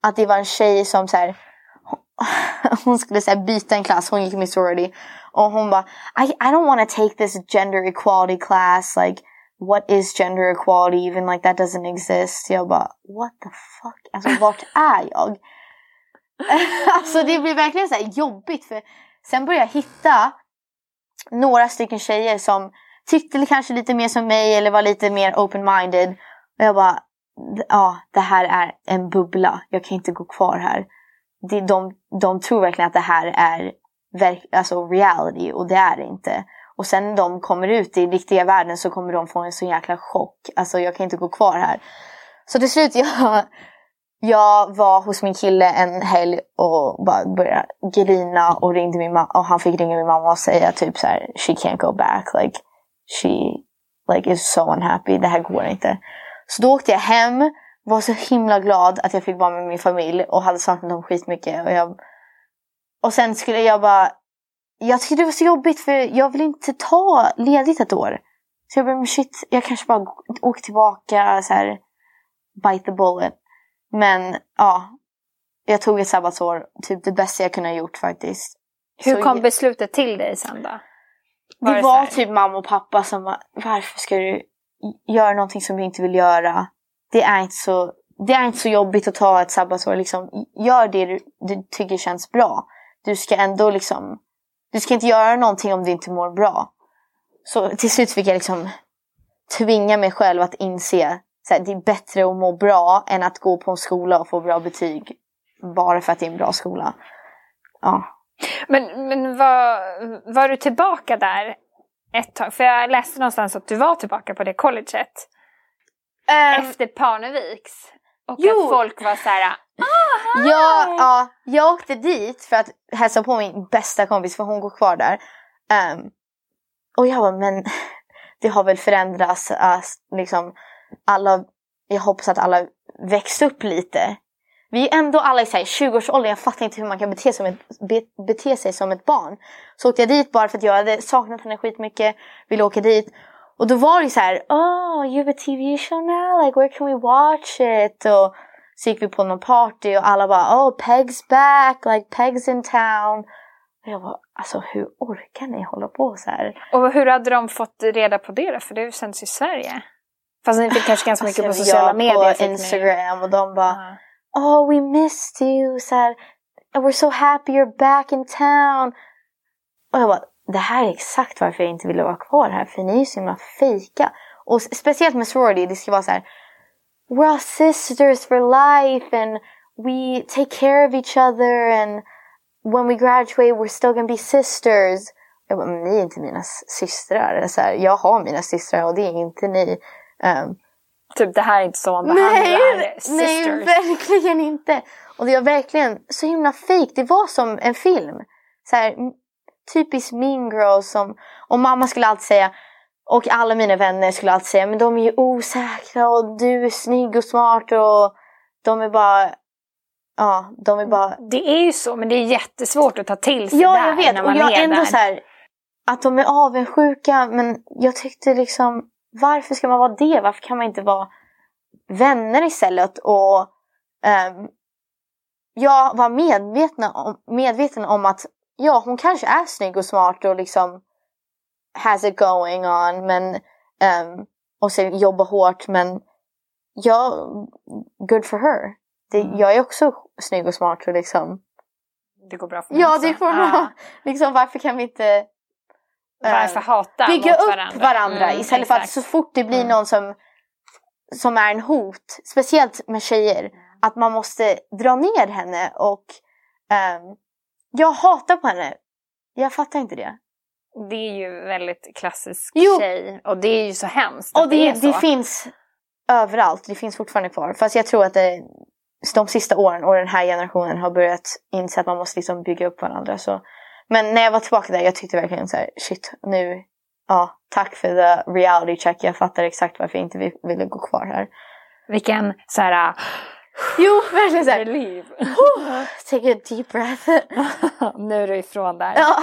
att det var en tjej som så här, hon skulle så här, byta en klass. Hon gick med sorority. Och hon bara, I don't want to take this gender equality class. Like, what is gender equality? Even like that doesn't exist. Jag bara, what the fuck? Alltså, vart är jag? Alltså, det blir verkligen så här jobbigt. För sen började jag hitta några stycken tjejer som tyckte kanske lite mer som mig. Eller var lite mer open-minded. Och jag bara, ja, det här är en bubbla. Jag kan inte gå kvar här. De tror verkligen att det här är alltså reality, och det är det inte. Och sen när de kommer ut i riktiga världen så kommer de få en så jäkla chock. Alltså jag kan inte gå kvar här. Så till slut jag var hos min kille en helg och bara började grina och ringde min mamma, och han fick ringa min mamma och säga typ så här: she can't go back, like she like is so unhappy, det här går inte. Så då åkte jag hem, var så himla glad att jag fick vara med min familj och hade saknat dem skitmycket. Och sen skulle jag tyckte det var så jobbigt för jag vill inte ta ledigt ett år. Så jag bara, men shit, jag kanske bara åker tillbaka så här, bite the bullet. Men ja, jag tog ett sabbatsår, typ det bästa jag kunde ha gjort faktiskt. Hur kom beslutet till dig sen då? Det var typ mamma och pappa som var, varför ska du göra någonting som du inte vill göra? Det är inte så jobbigt att ta ett sabbatsår. Liksom, gör det du tycker känns bra. Du ska ändå liksom, du ska inte göra någonting om du inte mår bra. Så till slut fick jag liksom tvinga mig själv att inse så här, det är bättre att må bra än att gå på en skola och få bra betyg bara för att det är en bra skola. Ja. Men var du tillbaka där ett tag? För jag läste någonstans att du var tillbaka på det colleget efter Parneviks. Och att folk var så här, jag åkte dit för att hälsa på min bästa kompis, för hon går kvar där. Och jag bara, men det har väl förändrats. Liksom, jag hoppas att alla växt upp lite. Vi är ändå alla i 20-årsåldern. Jag fattar inte hur man kan bete sig som ett barn. Så åkte jag dit bara för att jag hade saknat henne skitmycket. Ville åka dit. Och då var det så här, you have a TV show now? Like, where can we watch it? Och så gick vi på någon party och alla bara, Peg's back, like Peg's in town. Och jag bara, alltså hur orkar ni hålla på så här? Och hur hade de fått reda på det då? För det sänds i Sverige. Fast ni fick kanske ganska mycket på sociala medier. På Instagram och de bara, we missed you. Så här, we're so happy you're back in town. Och jag bara, det här är exakt varför jag inte ville vara kvar här. För ni är så himla fejka. Och speciellt med sorority, det ska vara så här, we're all sisters for life and we take care of each other and when we graduate we're still gonna be sisters. Jag bara, men ni är inte mina systrar. Så här, jag har mina systrar och det är inte ni. Typ det här är inte så man behandlar sisters. Nej, verkligen inte. Och det var verkligen så himla fake. Det var som en film. Så här, typiskt Mean Girls som, och mamma skulle alltid säga, och alla mina vänner skulle alltid säga, men de är ju osäkra och du är snygg och smart och de är bara, det är ju så, men det är jättesvårt att ta till sig ja, där jag vet, när man och jag är ändå där. så här, att de är avundsjuka, men jag tyckte liksom, varför ska man vara det? Varför kan man inte vara vänner istället? Och jag var medveten om att hon kanske är snygg och smart och liksom has it going on, men och sen jobbar hårt, men good for her. Jag är också snygg och smart och liksom det går bra för mig. Ja, det går bra. Liksom, varför kan vi inte varför hata bygga mot upp varandra istället för att så fort det blir någon som är en hot, speciellt med tjejer, att man måste dra ner henne. Och jag hatar på henne. Jag fattar inte det. Det är ju väldigt klassisk tjej. Och det är ju så hemskt. Och det finns överallt. Det finns fortfarande kvar. Fast jag tror att de sista åren och den här generationen har börjat inse att man måste liksom bygga upp varandra. Så. Men när jag var tillbaka där, jag tyckte verkligen så här, shit, nu, tack för the reality check. Jag fattar exakt varför jag inte ville gå kvar här. Vilken så här... Jo, verkligen så här. Liv. Take a deep breath. Nu är du ifrån där. Ja.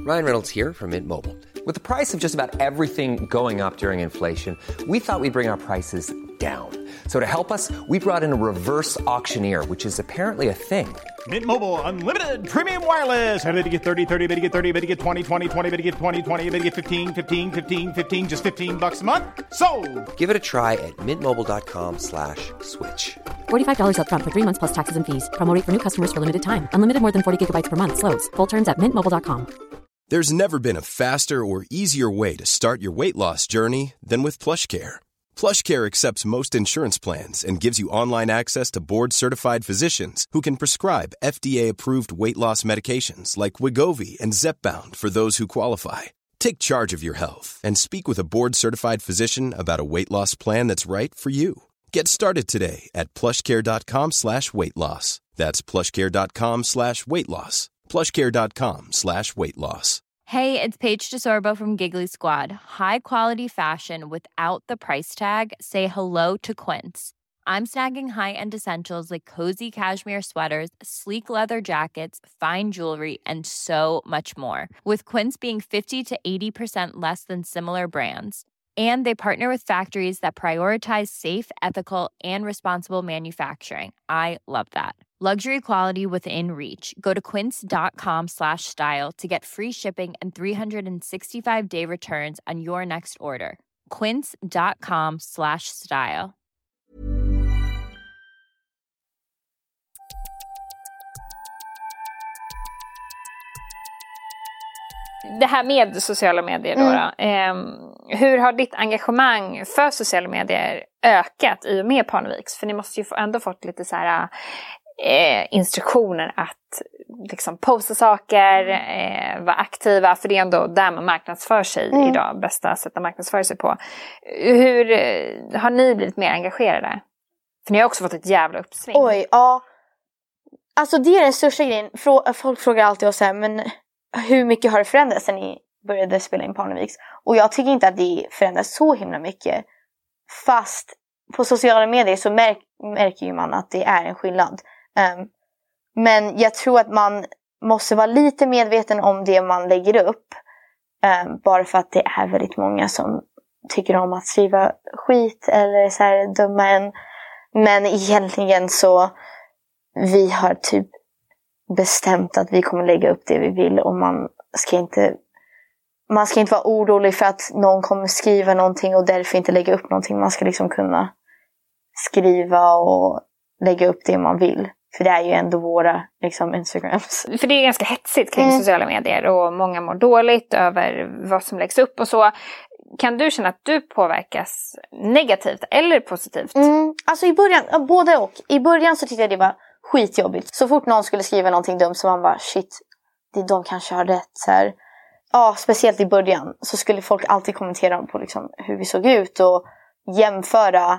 Ryan Reynolds here from Mint Mobile. With the price of just about everything going up during inflation, we thought we'd bring our prices down. So to help us, we brought in a reverse auctioneer, which is apparently a thing. Mint Mobile Unlimited Premium Wireless. How to get 30, 30, bit to get 30, bit to get 20, 20, 20, bit to get 20, 20, bit to get 15, 15, 15, 15, just $15 a month? Sold! Give it a try at mintmobile.com/switch. $45 up front for 3 months plus taxes and fees. Promo rate for new customers for limited time. Unlimited more than 40 gigabytes per month. Slows full terms at mintmobile.com. There's never been a faster or easier way to start your weight loss journey than with PlushCare. PlushCare accepts most insurance plans and gives you online access to board-certified physicians who can prescribe FDA-approved weight loss medications like Wegovy and Zepbound for those who qualify. Take charge of your health and speak with a board-certified physician about a weight loss plan that's right for you. Get started today at plushcare.com/weightloss. That's plushcare.com/weightloss. plushcare.com/weightloss. Hey, it's Paige DeSorbo from Giggly Squad. High quality fashion without the price tag. Say hello to Quince. I'm snagging high-end essentials like cozy cashmere sweaters, sleek leather jackets, fine jewelry, and so much more. With Quince being 50 to 80% less than similar brands. And they partner with factories that prioritize safe, ethical, and responsible manufacturing. I love that. Luxury quality within reach. Go to quince.com/style to get free shipping and 365-day returns on your next order. Quince.com/style. Det här med sociala medier då. Hur har ditt engagemang för sociala medier ökat i och med Parneviks? För ni måste ju ändå fått lite så här instruktioner att liksom posta saker, vara aktiva, för det är ändå där man marknadsför sig idag, bästa sättet att marknadsföra sig på. Hur har ni blivit mer engagerade? För ni har också fått ett jävla uppsving. Oj, ja. Alltså det är den största grejen. Folk frågar alltid oss här, men hur mycket har det förändrats sen ni började spela in Parneviks? Och jag tycker inte att det förändras så himla mycket. Fast på sociala medier så märker ju man att det är en skillnad. Men jag tror att man måste vara lite medveten om det man lägger upp. Bara för att det är väldigt många som tycker om att skriva skit eller så här döma en. Men egentligen så vi har typ bestämt att vi kommer lägga upp det vi vill, och man ska inte vara orolig för att någon kommer skriva någonting och därför inte lägga upp någonting. Man ska liksom kunna skriva och lägga upp det man vill, för det är ju ändå våra liksom Instagrams. För det är ganska hetsigt kring sociala medier och många mår dåligt över vad som läggs upp och så. Kan du känna att du påverkas negativt eller positivt? Alltså i början, både och. I början så tyckte jag det var skitjobbigt. Så fort någon skulle skriva någonting dumt så man bara shit, de kanske har rätt så här. Ja, speciellt i början så skulle folk alltid kommentera på liksom hur vi såg ut och jämföra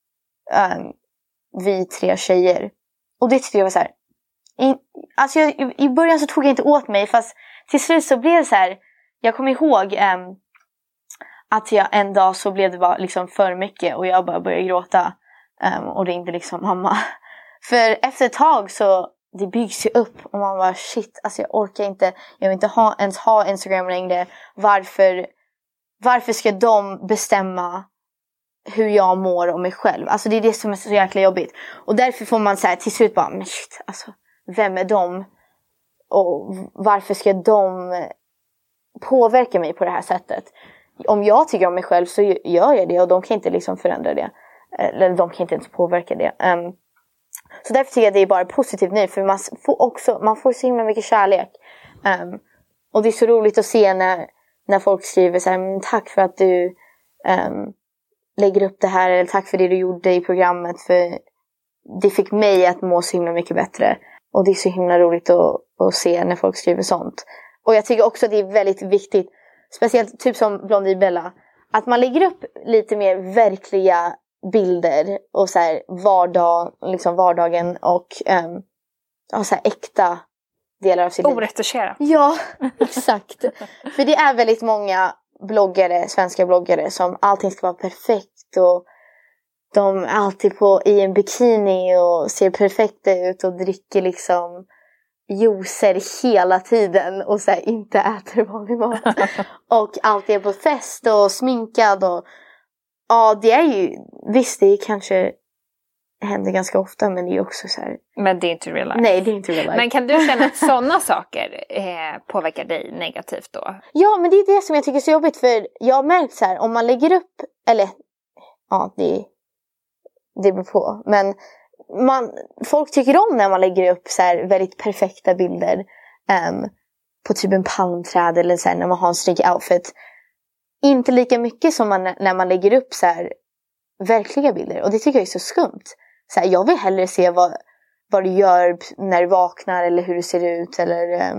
vi 3 tjejer. Och det tyckte jag var så här. Alltså i början så tog jag inte åt mig, fast till slut så blev det så här. Jag kommer ihåg att jag en dag så blev det bara liksom för mycket och jag bara började gråta och ringde liksom mamma. För efter ett tag så det byggs ju upp och man bara shit, alltså jag orkar inte, jag vill inte ens ha Instagram längre. Varför ska de bestämma hur jag mår om mig själv? Alltså det är det som är så jäkla jobbigt. Och därför får man så här till slut bara, men shit, alltså vem är de? Och varför ska de påverka mig på det här sättet? Om jag tycker om mig själv så gör jag det, och de kan inte liksom förändra det. Eller de kan inte ens påverka det. Så därför tycker jag det är bara positivt nu. För man får så himla mycket kärlek. Och det är så roligt att se när folk skriver så här, tack för att du lägger upp det här. Eller tack för det du gjorde i programmet. För det fick mig att må så himla mycket bättre. Och det är så himla roligt att se när folk skriver sånt. Och jag tycker också att det är väldigt viktigt, speciellt typ som Blondie Bella, att man lägger upp lite mer verkliga bilder och så här vardagen och så här äkta delar av sitt liv. Oretuscherat. Ja, exakt. För det är väldigt många svenska bloggare som allting ska vara perfekt och de är alltid i en bikini och ser perfekta ut och dricker liksom juicer hela tiden och så här, inte äter vanlig mat. Och alltid är på fest och sminkad. Och ja, det är ju, visst det är kanske händer ganska ofta, men det är också så här. Men det är inte real life. Nej, det är inte real life. Men kan du känna att sådana saker påverkar dig negativt då? Ja, men det är det som jag tycker är så jobbigt. För jag har märkt så här, om man lägger upp, eller ja, det beror på. Men folk tycker om när man lägger upp så här väldigt perfekta bilder på typ en palmträd eller så här, när man har en snygg outfit. Inte lika mycket som när man lägger upp så här verkliga bilder. Och det tycker jag är så skumt. Så här, jag vill hellre se vad du gör när du vaknar eller hur du ser ut eller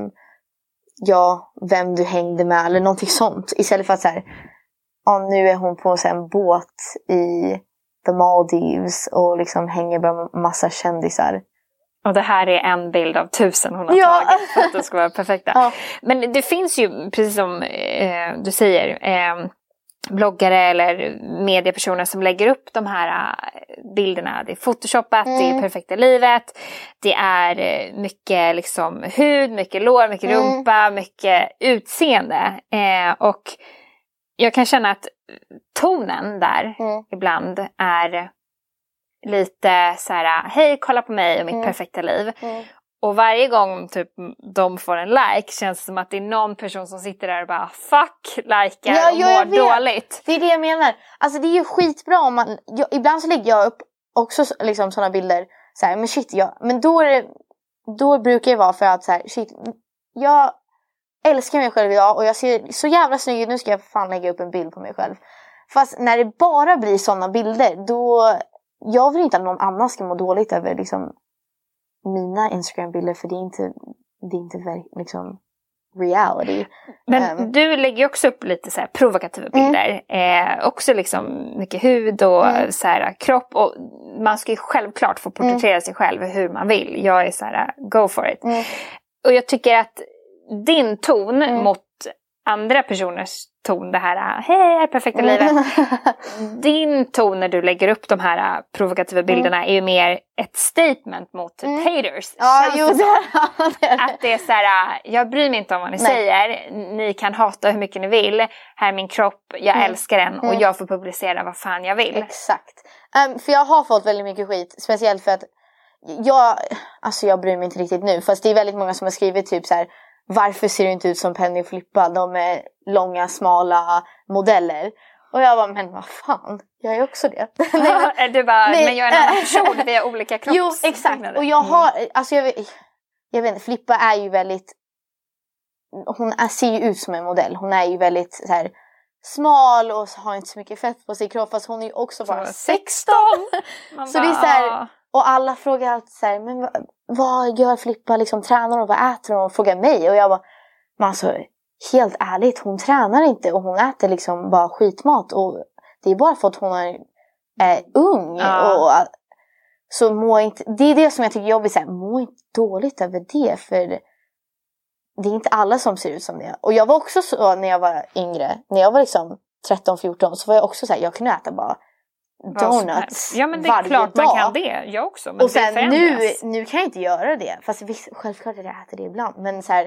vem du hängde med eller någonting sånt. Istället för att så här, nu är hon på så här, en båt i The Maldives och liksom hänger med massa kändisar. Och det här är en bild av 1000 hon har tagit för att det ska vara perfekta. Ja. Men det finns ju, precis som du säger, bloggare eller mediepersoner som lägger upp de här bilderna. Det är photoshopat, det är perfekta livet. Det är mycket liksom hud, mycket lår, mycket rumpa, mycket utseende. Och jag kan känna att tonen där ibland är lite så här: hej, kolla på mig och mitt perfekta liv. Och varje gång typ de får en like känns det som att det är någon person som sitter där och bara fuck, likar och mår dåligt. Det är det jag menar. Alltså det är ju skitbra om man... ibland så lägger jag upp också liksom sådana bilder så här, men shit, men då brukar det vara för att så här, shit, jag älskar mig själv idag och jag ser så jävla snygg ut, nu ska jag fan lägga upp en bild på mig själv. Fast när det bara blir sådana bilder, då... Jag vill inte att någon annan ska må dåligt över liksom mina Instagram-bilder, för det är inte liksom reality. Men du lägger ju också upp lite så här provokativa bilder. Också liksom mycket hud och så här kropp. Och man ska ju självklart få porträttera sig själv hur man vill. Jag är så här, go for it. Och jag tycker att din ton mot andra personers ton, det här hej, perfekta livet. Din ton när du lägger upp de här provokativa bilderna är ju mer ett statement mot haters. Ja, att det är så här: jag bryr mig inte om vad ni säger. Ni kan hata hur mycket ni vill. Här är min kropp, jag älskar den och jag får publicera vad fan jag vill. Exakt. För jag har fått väldigt mycket skit, speciellt för att jag bryr mig inte riktigt nu, fast det är väldigt många som har skrivit typ så här: varför ser du inte ut som Penny och Filippa? De är långa, smala modeller. Och jag bara, men vad fan, jag är också det. Du bara, men jag är en annan person, vi har olika kropps. Jo, exakt. Och jag har, alltså jag vet inte, Filippa är ju väldigt, hon ser ju ut som en modell. Hon är ju väldigt så här smal och har inte så mycket fett på sin kropp, fast hon är ju också bara 16. Så det är så här, och alla frågar alltid så här, men vad gör Filippa, liksom tränar hon, vad äter hon, och frågar mig. Och jag bara, men alltså helt ärligt, hon tränar inte och hon äter liksom bara skitmat, och det är bara för att hon är ung. Och så må inte, det är det som jag tycker är jobbigt, så här, må inte dåligt över det, för det är inte alla som ser ut som det. Och jag var också så när jag var yngre, när jag var liksom 13-14, så var jag också så här, jag kunde äta bara donuts. Ja, men det är klart dag. Man kan det. Jag också. Men och sen nu kan jag inte göra det. Fast självklart är jag äter det ibland. Men så här,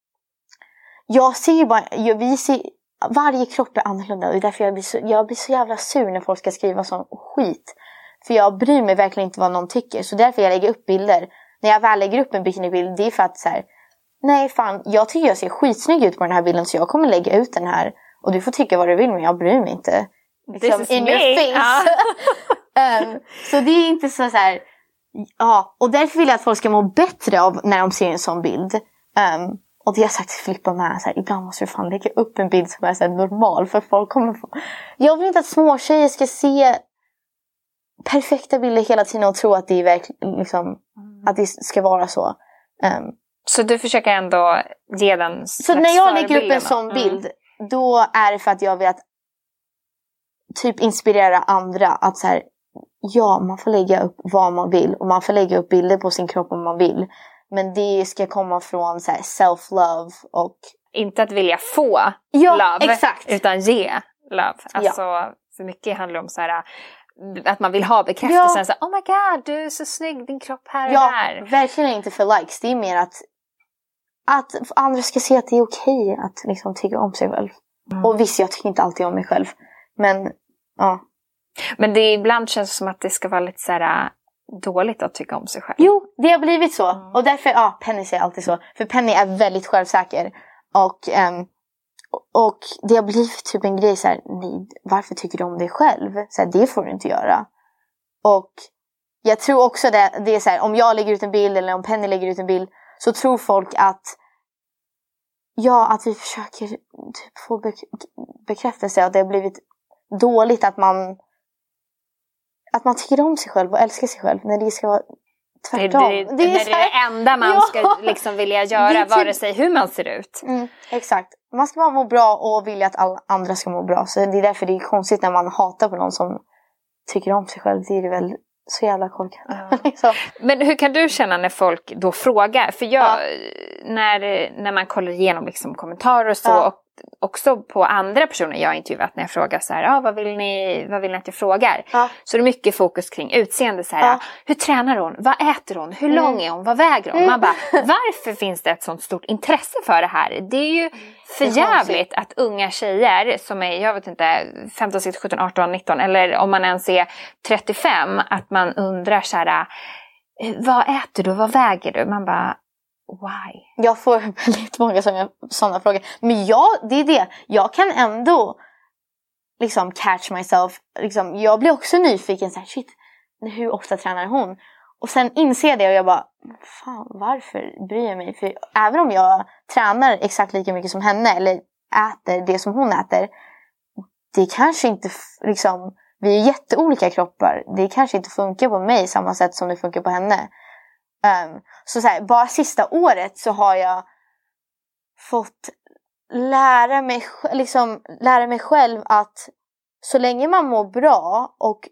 jag ser ju bara, varje kropp är annorlunda. Och därför jag blir så jävla sur när folk ska skriva sån skit. För jag bryr mig verkligen inte vad någon tycker. Så därför jag lägger upp bilder. När jag väl lägger upp en bikinibild, det är för att så här, nej fan, jag tycker jag ser skitsnygg ut på den här bilden, så jag kommer lägga ut den här. Och du får tycka vad du vill, men jag bryr mig inte. Liksom, in your face. Så det är inte så här. Ja, och därför vill jag att folk ska må bättre av när de ser en sån bild. Och det har jag sagt till Filippa med, så här, ibland måste du fan lägga upp en bild som är så här normal, för folk kommer få... Jag vill inte att små tjejer ska se perfekta bilder hela tiden och tro att det är verkligen liksom, att det ska vara så. Så du försöker ändå ge den. Så när jag lägger upp en sån bild, då är det för att jag vill att typ inspirera andra att så här, ja, man får lägga upp vad man vill och man får lägga upp bilder på sin kropp om man vill, men det ska komma från så här self-love och inte att vilja få love, exakt. Utan ge love. Alltså för mycket handlar om så här att man vill ha bekräftelsen, så oh my god, du är så snygg, din kropp här och där. Verkligen inte för likes, det är mer att att andra ska se att det är okej att liksom tycka om sig själv. Och visst, jag tycker inte alltid om mig själv. Men, ja. Men det ibland känns som att det ska vara lite så här dåligt att tycka om sig själv. Jo, det har blivit så. Och därför, Penny säger alltid så. För Penny är väldigt självsäker. Och det har blivit typ en grej så här, nej, varför tycker du om dig själv? Så här, det får du inte göra. Och jag tror också det är så här, om jag lägger ut en bild eller om Penny lägger ut en bild, så tror folk att vi försöker typ få bekräftelse att det har blivit dåligt, att man tycker om sig själv och älskar sig själv, när det ska vara tvärtom. Det är det enda man ska liksom vilja göra, vare sig hur man ser ut. Exakt. Man ska bara må bra och vilja att alla andra ska må bra. Så det är därför det är konstigt när man hatar på någon som tycker om sig själv. Det är väl så jävla korkat. Men hur kan du känna när folk då frågar? För när man kollar igenom liksom kommentarer och så, och också på andra personer jag har intervjuat, när jag frågar så här, vad vill ni att jag frågar? Så det är mycket fokus kring utseende. Så här, hur tränar hon? Vad äter hon? Hur lång är hon? Vad väger hon? Man bara, varför finns det ett sånt stort intresse för det här? Det är ju för jävligt att unga tjejer som är, jag vet inte, 15, 16, 17, 18, 19, eller om man ens är 35, att man undrar så här, vad äter du? Vad väger du? Man bara, why? Jag får väldigt många sådana frågor. Men det är det. Jag kan ändå liksom catch myself. Liksom, jag blir också nyfiken. Så här, shit, hur ofta tränar hon? Och sen inser det och jag bara, fan, varför bryr jag mig? För även om jag tränar exakt lika mycket som henne, eller äter det som hon äter, det kanske inte liksom, vi är jätteolika kroppar. Det kanske inte funkar på mig samma sätt som det funkar på henne. Så här, bara sista året så har jag fått lära mig själv att så länge man mår bra och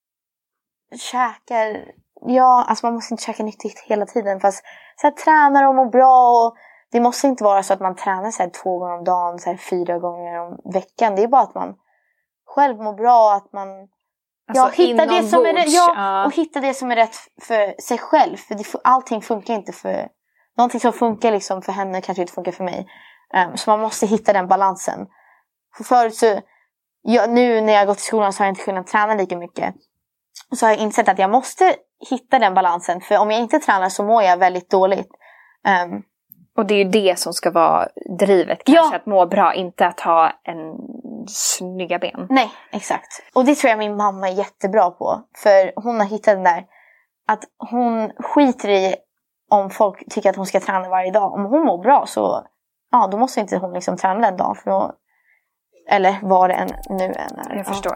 käkar, alltså man måste inte käka nyttigt hela tiden, fast så här, tränar och mår bra, och det måste inte vara så att man tränar så här 2 gånger om dagen, så här 4 gånger om veckan. Det är bara att man själv mår bra, att man hitta det som är rätt, och hitta det som är rätt för sig själv. För allting funkar inte för någonting som funkar liksom för henne kanske inte funkar för mig. Så man måste hitta den balansen. För förut så nu när jag gått till skolan så har jag inte kunnat träna lika mycket. Så har jag insett att jag måste hitta den balansen, för om jag inte tränar så mår jag väldigt dåligt. Och det är ju det som ska vara drivet, kanske, att må bra, inte att ha en snygga ben. Nej, exakt. Och det tror jag min mamma är jättebra på. För hon har hittat den där, att hon skiter i om folk tycker att hon ska träna varje dag. Om hon mår bra så, då måste inte hon liksom träna den dagen. För då, eller vad det nu än är. Jag förstår.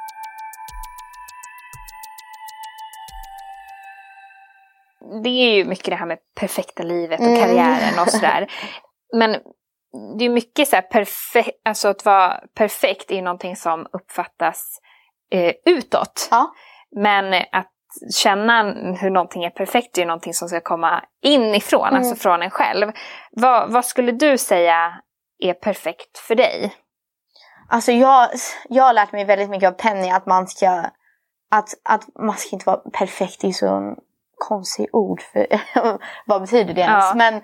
Det är ju mycket det här med perfekta livet och karriären och sådär. Men det är mycket så här alltså att vara perfekt är ju någonting som uppfattas utåt. Men att känna hur någonting är perfekt är ju någonting som ska komma inifrån, alltså från en själv. Vad skulle du säga är perfekt för dig? Alltså jag har lärt mig väldigt mycket av Penny att man ska inte vara perfekt. Det är så en konstig ord, för vad betyder det ens? Men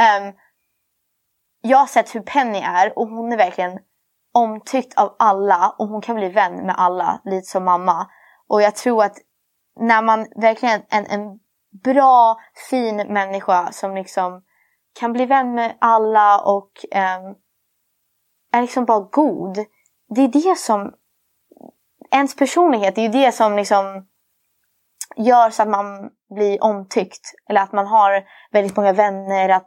jag har sett hur Penny är, och hon är verkligen omtyckt av alla, och hon kan bli vän med alla, lite som mamma. Och jag tror att när man verkligen en bra, fin människa som liksom kan bli vän med alla och är liksom bara god, det är det som ens personlighet, det är ju det som liksom gör så att man blir omtyckt, eller att man har väldigt många vänner, att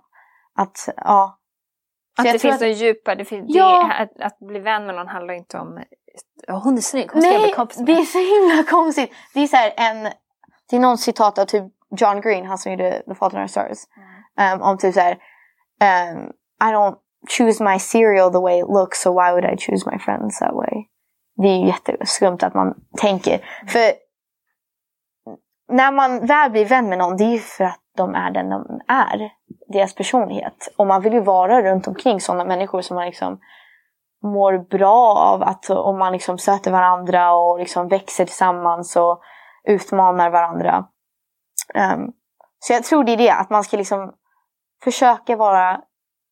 det finns så djupa, att bli vän med någon handlar inte om hon är snygg, hon ska bli kompis med. Det är så himla konstigt. Det är så här det är någon citat av typ John Green, han som gjorde The Fault in Our Stars, om typ så här, I don't choose my cereal the way it looks, so why would I choose my friends that way? Det är ju jätteskumt att man tänker, för när man väl blir vän med någon, det är ju för att de är den de är, deras personlighet. Och man vill ju vara runt omkring sådana människor som man liksom mår bra av, att om man liksom söter varandra och liksom växer tillsammans och utmanar varandra. Så jag tror det är det, att man ska liksom försöka vara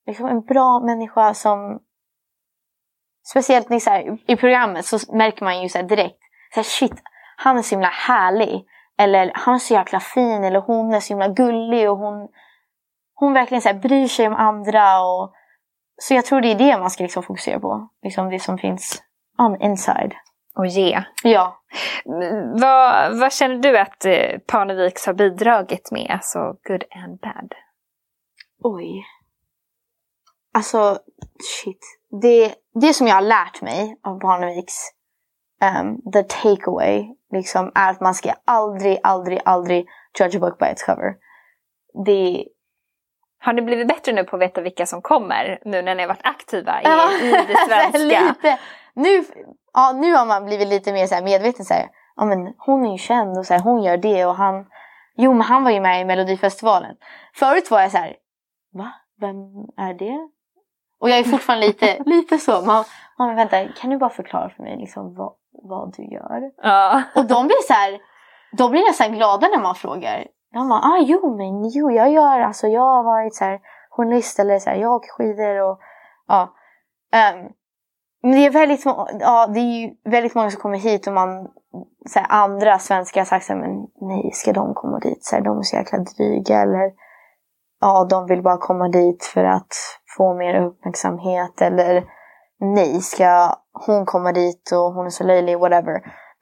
liksom en bra människa som... Speciellt när så här, i programmet så märker man ju så här direkt. Så här, shit, han är så himla härlig. Eller han är så jäkla fin. Eller hon är så himla gullig. Och hon verkligen så här, bryr sig om andra. Och, så jag tror det är det man ska liksom fokusera på. Liksom det som finns on inside. Och ge. Ja. Vad känner du att Parneviks har bidragit med? Alltså good and bad. Oj. Alltså, shit. Det som jag har lärt mig av Parneviks the takeaway liksom, är att man ska aldrig judge a book by its cover. Har ni blivit bättre nu på att veta vilka som kommer? Nu när ni har varit aktiva i det svenska? Lite. Nu har man blivit lite mer så här medveten. Så här, ja, men hon är ju känd och så här, hon gör det. Och men han var ju med i Melodifestivalen. Förut var jag så här, va? Vem är det? Och jag är fortfarande lite så. Man vänta, kan du bara förklara för mig liksom, vad du gör? Ja. Och de blir så här, då blir jag så här glada när man frågar. De bara, jo, jag gör, alltså jag har varit så här journalist eller så här, jag åker skidor och ja. Men det är ju väldigt många som kommer hit och man så här, andra svenskar har sagt så här, men nej, ska de komma dit? Så här, de är så jäkla dryga eller ja, de vill bara komma dit för att få mer uppmärksamhet eller nej, ska hon komma dit och hon är så löjlig, whatever.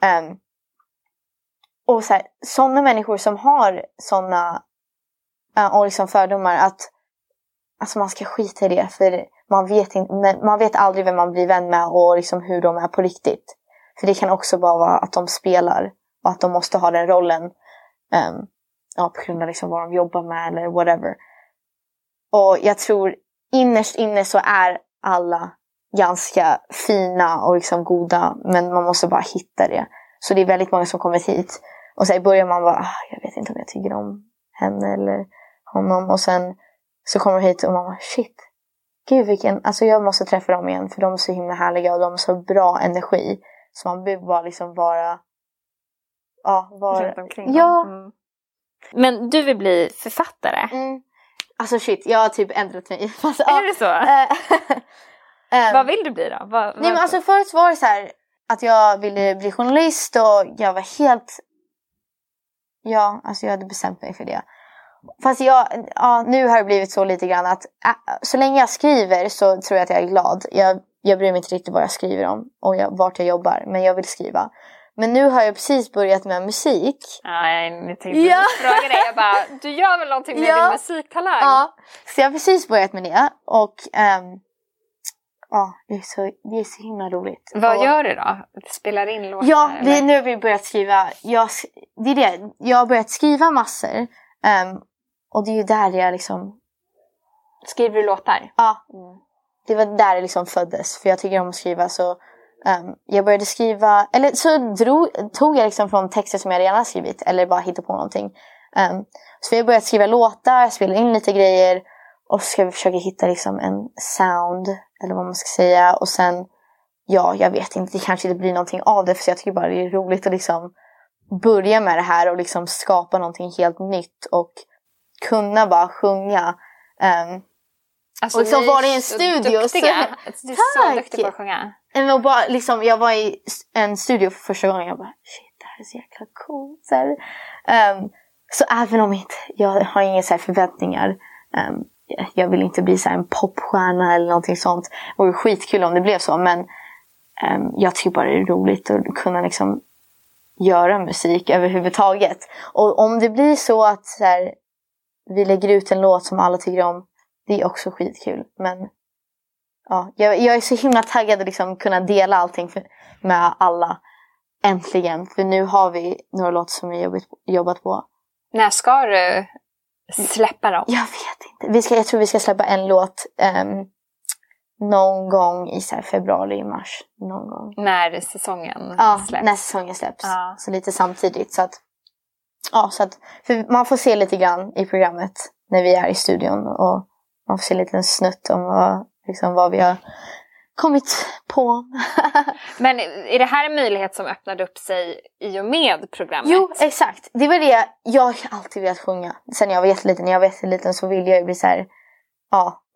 Och så här, sådana människor som har sådana och liksom fördomar att alltså man ska skita i det för man vet aldrig vem man blir vän med och liksom hur de är på riktigt. För det kan också bara vara att de spelar och att de måste ha den rollen på grund av liksom vad de jobbar med eller whatever. Och jag tror innerst inne så är alla ganska fina och liksom goda, men man måste bara hitta det. Så det är väldigt många som kommer hit och så i början man bara, jag vet inte om jag tycker om henne eller honom, och sen så kommer de hit och man bara, shit, gud alltså jag måste träffa dem igen för de är så himla härliga och de har så bra energi så man behöver bara liksom vara runt omkring dem. Men du vill bli författare? Alltså shit, jag har typ ändrat mig. Alltså, är det så? Vad vill du bli då? Nej men alltså förut var det så här att jag ville bli journalist och jag var helt alltså jag hade bestämt mig för det. Fast nu har det blivit så lite grann att så länge jag skriver så tror jag att jag är glad. Jag bryr mig inte riktigt vad jag skriver om och vart jag jobbar, men jag vill skriva. Men nu har jag precis börjat med musik. Jag tänkte fråga dig. Jag bara, du gör väl någonting med din musiktalang? Ja, så jag har precis börjat med det. Och det är så himla roligt. Vad gör du då? Du spelar in låtar? Ja, nu har vi börjat skriva. Det är det. Jag har börjat skriva massor. Och det är ju där jag liksom... Skriver du låtar? Ja. Det var där det liksom föddes. För jag tycker om att skriva så... jag började skriva, eller så tog jag liksom från texter som jag redan skrivit eller bara hittade på någonting. Så jag började skriva låtar, spela in lite grejer och så ska vi försöka hitta liksom en sound eller vad man ska säga, och sen jag vet inte, det kanske inte blir någonting av det, för jag tycker bara det är roligt att liksom börja med det här och liksom skapa någonting helt nytt och kunna bara sjunga. Alltså, och så var det i en studio. Du är så duktig på att sjunga. Och bara, liksom, jag var i en studio för första gången. Jag bara, shit, det här är så jäkla coolt. Så även om jag har inga så här förväntningar. Jag vill inte bli så här en popstjärna eller någonting sånt. Det vore skitkul om det blev så. Men jag tycker bara det är roligt att kunna liksom göra musik överhuvudtaget. Och om det blir så att så här, vi lägger ut en låt som alla tycker om, det är också skitkul. Men jag är så himla taggad att liksom kunna dela allting med alla. Äntligen. För nu har vi några låtar som vi jobbat på. När ska du släppa dem? Jag vet inte. Jag tror vi ska släppa en låt någon gång i så här februari, mars. Någon gång. När säsongen släpps? När säsongen släpps. Så lite samtidigt. Så att för man får se lite grann i programmet när vi är i studion. Och man får se lite en snutt om vad vi har kommit på. Men är det här en möjlighet som öppnade upp sig i och med programmet? Jo, exakt. Det var det jag alltid velat sjunga. Sen jag var jätteliten. När jag var jätteliten så ville jag bli så här,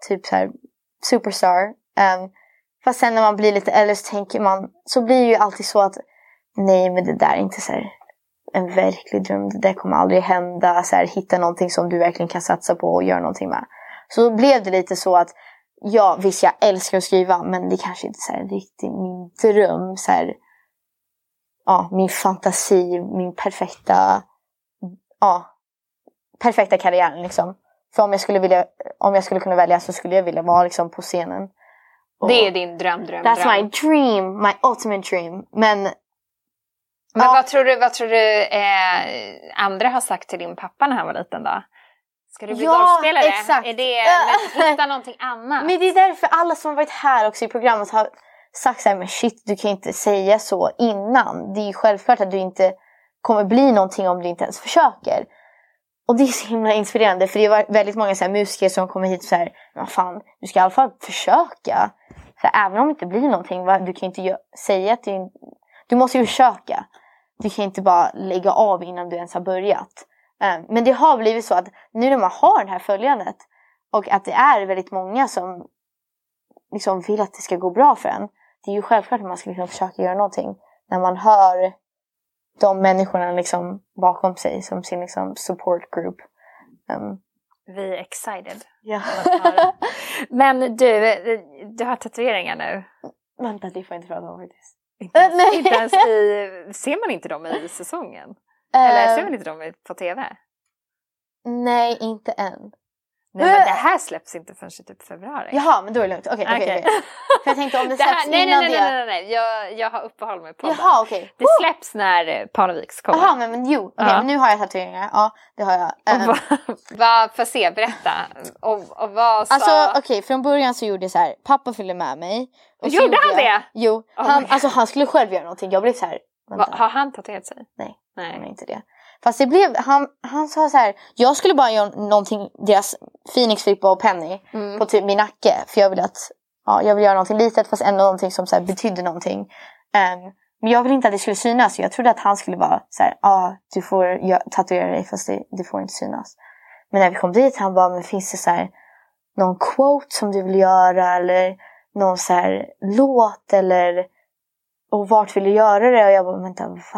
typ så här superstar. Fast sen när man blir lite äldre så tänker man, så blir det ju alltid så att nej, men det där är inte så här en verklig dröm. Det där kommer aldrig hända. Så här, hitta någonting som du verkligen kan satsa på och göra någonting med. Så då blev det lite så att ja, visst jag älskar att skriva, men det kanske inte är så här riktigt min dröm. Så här, ja, min fantasi, min perfekta karriär liksom. För om jag skulle kunna välja så skulle jag vilja vara liksom på scenen. Och det är din dröm. That's my dream, my ultimate dream. Men vad tror du andra har sagt till din pappa när han var liten då? Ska du bli golfspelare? Exakt. Är det hitta någonting annat? Men det är därför alla som har varit här också i programmet har sagt så här, men shit, du kan inte säga så innan. Det är ju självklart att du inte kommer bli någonting om du inte ens försöker. Och det är så himla inspirerande, för det var väldigt många så här musiker som kommer hit och så här, men fan, du ska i alla fall försöka. Så här, även om det inte blir någonting, du kan inte säga att du måste ju försöka. Du kan inte bara lägga av innan du ens har börjat. Men det har blivit så att nu när man har det här följandet och att det är väldigt många som liksom vill att det ska gå bra för en. Det är ju självklart att man ska liksom försöka göra någonting. När man hör de människorna liksom bakom sig som sin liksom support group. Vi är excited. Ja. Men du har tatueringar nu. Vänta, det får jag inte prata om faktiskt. Inte ens ser man inte dem i säsongen? Eller ser man inte dem på tv? Nej, inte än. Nej, men det här släpps inte förrän i typ februari. Jaha, men då är det lugnt. Okej. För jag tänkte om det släpps innan det. Nej. Jag har uppehåll mig på Jaha, okej. Det släpps när Parneviks kommer. Jaha, men men nu har jag tatueringar. Ja, det har jag. Vad får se, berätta. Och vad sa... Alltså, okej, från början så gjorde jag så här. Pappa fyllde med mig. Och gjorde han det? Jo, han skulle själv göra någonting. Jag blev så här... Har han tatuerat sig? Nej, han är inte det. Fast det blev, han sa så här, jag skulle bara göra någonting, deras Phoenix, Filippa och Penny på typ min nacke. För jag vill göra någonting litet, fast ändå någonting som så här betydde någonting. Men jag ville inte att det skulle synas. Jag trodde att han skulle vara så här, du får tatuera dig, fast det får inte synas. Men när vi kom dit, han bara, men finns det så här någon quote som du vill göra? Eller någon så här låt? Eller, och vart vill du göra det? Och jag bara,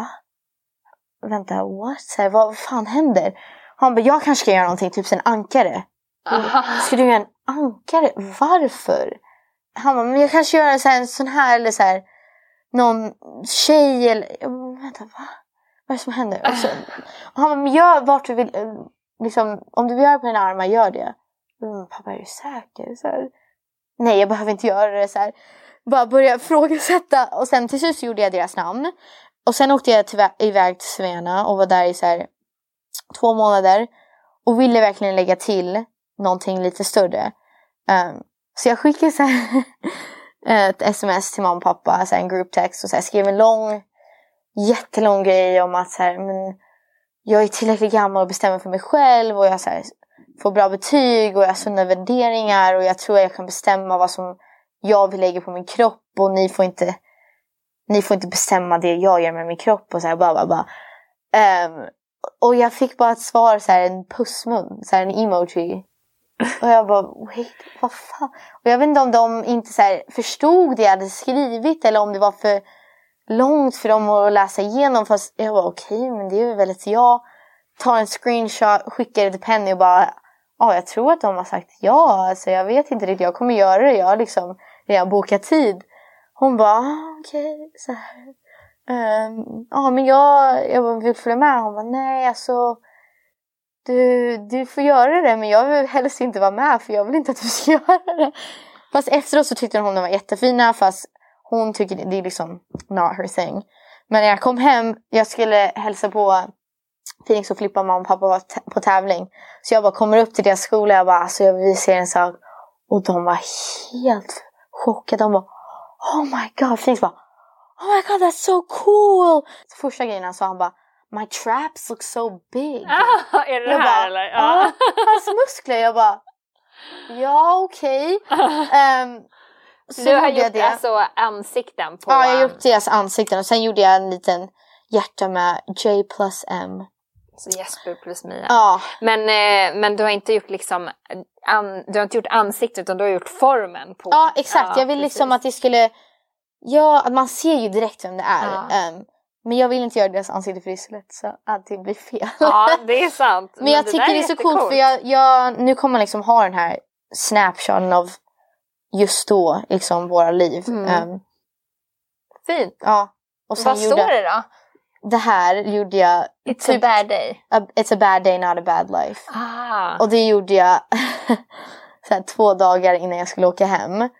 Vänta, what? Så här, vad fan händer? Han bara, jag kanske ska göra någonting, typ en ankare. Ska du göra en ankare? Varför? Han bara, men jag kanske gör så här, en sån här, eller så här, någon tjej, eller, vänta, vad är det som händer? Och han bara, men gör vart du vill, liksom, om du vill göra på dina armar, gör det. Pappa, är du säker? Så här, nej, jag behöver inte göra det. Så här, bara börja ifrågasätta. Och sen till slut gjorde jag deras namn. Och sen åkte jag iväg till Svena och var där i så här 2 månader. Och ville verkligen lägga till någonting lite större. Så jag skickade så här ett sms till mamma och pappa. Så här en grupptext. Och så här skrev en jättelång grej om att så här, men jag är tillräckligt gammal och bestämmer för mig själv. Och jag så här, får bra betyg och jag har sunda värderingar. Och jag tror att jag kan bestämma vad som jag vill lägga på min kropp. Och ni får inte bestämma det jag gör med min kropp. Och så här bara. Och jag fick bara ett svar, så här, en pussmun, så här, en emoji. Och jag bara, wait, vad fan? Och jag vet inte om de inte så här förstod det jag hade skrivit. Eller om det var för långt för dem att läsa igenom. Fast jag var okej, men det är väl att jag tar en screenshot, skickar det till Penny och bara, jag tror att de har sagt ja. Alltså jag vet inte riktigt, jag kommer göra det. Jag har liksom redan bokat tid. Hon bara, okej, så här. Men jag vill följa med. Hon bara, nej, alltså du får göra det, men jag vill helst inte vara med, för jag vill inte att du ska göra det. Fast efteråt så tyckte hon de var jättefina, fast hon tycker det är liksom not her thing. Men när jag kom hem, jag skulle hälsa på Phoenix och Filippa, mamma och pappa var på tävling. Så jag bara kommer upp till deras skola, jag bara, alltså jag vill visa er en sak. Och de var helt chockade. De bara, oh my god. Phoenix bara, oh my god, that's so cool. Så första grejen sa han bara, my traps look so big. Är det här eller? Ja, hans muskler. Jag bara, ja, okej. Du har gjort alltså ansikten på... Ja, jag har gjort deras ansikten. Och sen gjorde jag en liten hjärta med J+M. Så Jesper plus Mia. Ja. Men du har inte gjort liksom du har inte gjort ansiktet utan du har gjort formen på. Ja, exakt. Jag vill liksom att det skulle... Ja, att man ser ju direkt vem det är. Men jag vill inte göra deras ansikte för det är så lätt så att det blir fel. Ja, det är sant. Men jag tycker det är så coolt för jag nu kommer man liksom ha den här snapshoten av just då liksom våra liv. Fint. Ja. Och sen vad står det då? Det här gjorde jag... It's a bad day. It's a bad day, not a bad life. Ah. Och det gjorde jag så här, 2 dagar innan jag skulle åka hem.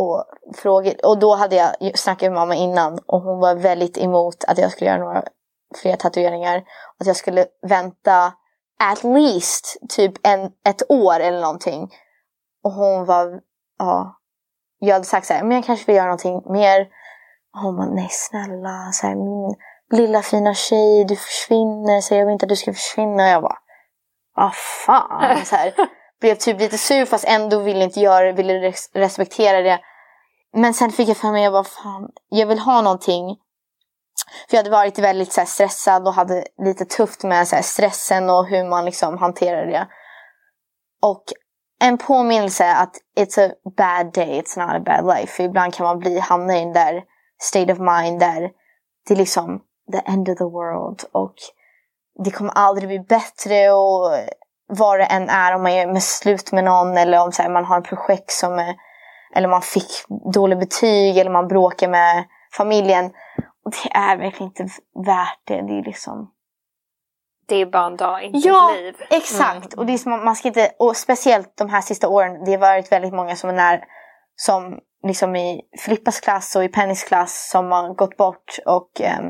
Och då hade jag snackat med mamma innan. Och hon var väldigt emot att jag skulle göra några fler tatueringar. Att jag skulle vänta at least typ ett år eller någonting. Och hon var... Ja. Jag hade sagt så här, men jag kanske vill göra någonting mer. Och hon bara, nej snälla. Så här, min lilla fina tjej, du försvinner. Så jag vill inte att du ska försvinna. Och jag bara, vad fan. Så här, blev typ lite sur fast ändå ville inte göra, ville respektera det. Men sen fick jag för mig, jag bara, fan, jag vill ha någonting. För jag hade varit väldigt så här, stressad och hade lite tufft med så här, stressen och hur man liksom hanterar det. Och en påminnelse att it's a bad day, it's not a bad life. För ibland kan man hamna i den där state of mind där det är liksom the end of the world. Och det kommer aldrig bli bättre och vad det än är om man gör med slut med någon eller om så här, man har en projekt som är, eller man fick dålig betyg eller man bråkar med familjen. Och det är verkligen inte värt det. Det är liksom... Det är bara en dag, inte ett liv. Ja, exakt. Och det är som, man ska inte, och speciellt de här sista åren, det har varit väldigt många som är när, som liksom i Filippas klass och i Pennys klass som har gått bort och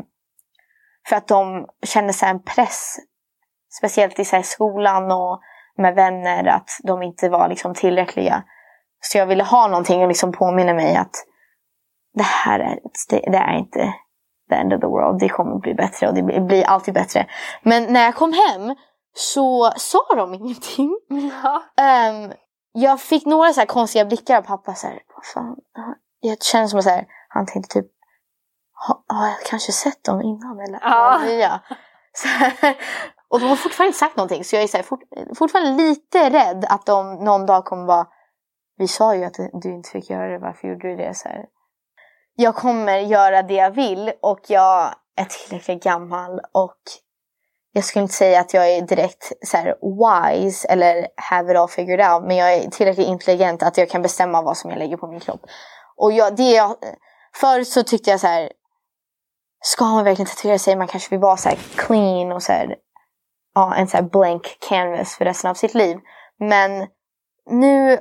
för att de kände sig en press, speciellt i så här, skolan och med vänner, att de inte var liksom tillräckliga. Så jag ville ha någonting och liksom påminna mig att det här är inte the end of the world. Det kommer bli bättre och det blir alltid bättre. Men när jag kom hem så sa de ingenting. Ja. Jag fick några så här konstiga blickar av pappa. Så här, vad fan? Jag känner som att han tänkte typ, har jag kanske sett dem innan? Eller? Ja. Så här, och de har fortfarande inte sagt någonting. Så jag är så här, fortfarande lite rädd att de någon dag kommer vara, vi sa ju att du inte fick göra det, varför gjorde du det? Så här. Jag kommer göra det jag vill och jag är tillräckligt gammal och jag skulle inte säga att jag är direkt så här wise eller have it all figured out, men jag är tillräckligt intelligent att jag kan bestämma vad som jag lägger på min kropp. Och förut så tyckte jag så här, ska man verkligen tatuera sig, man kanske vill vara så här clean och så här, ja, en så här blank canvas för resten av sitt liv. Men nu,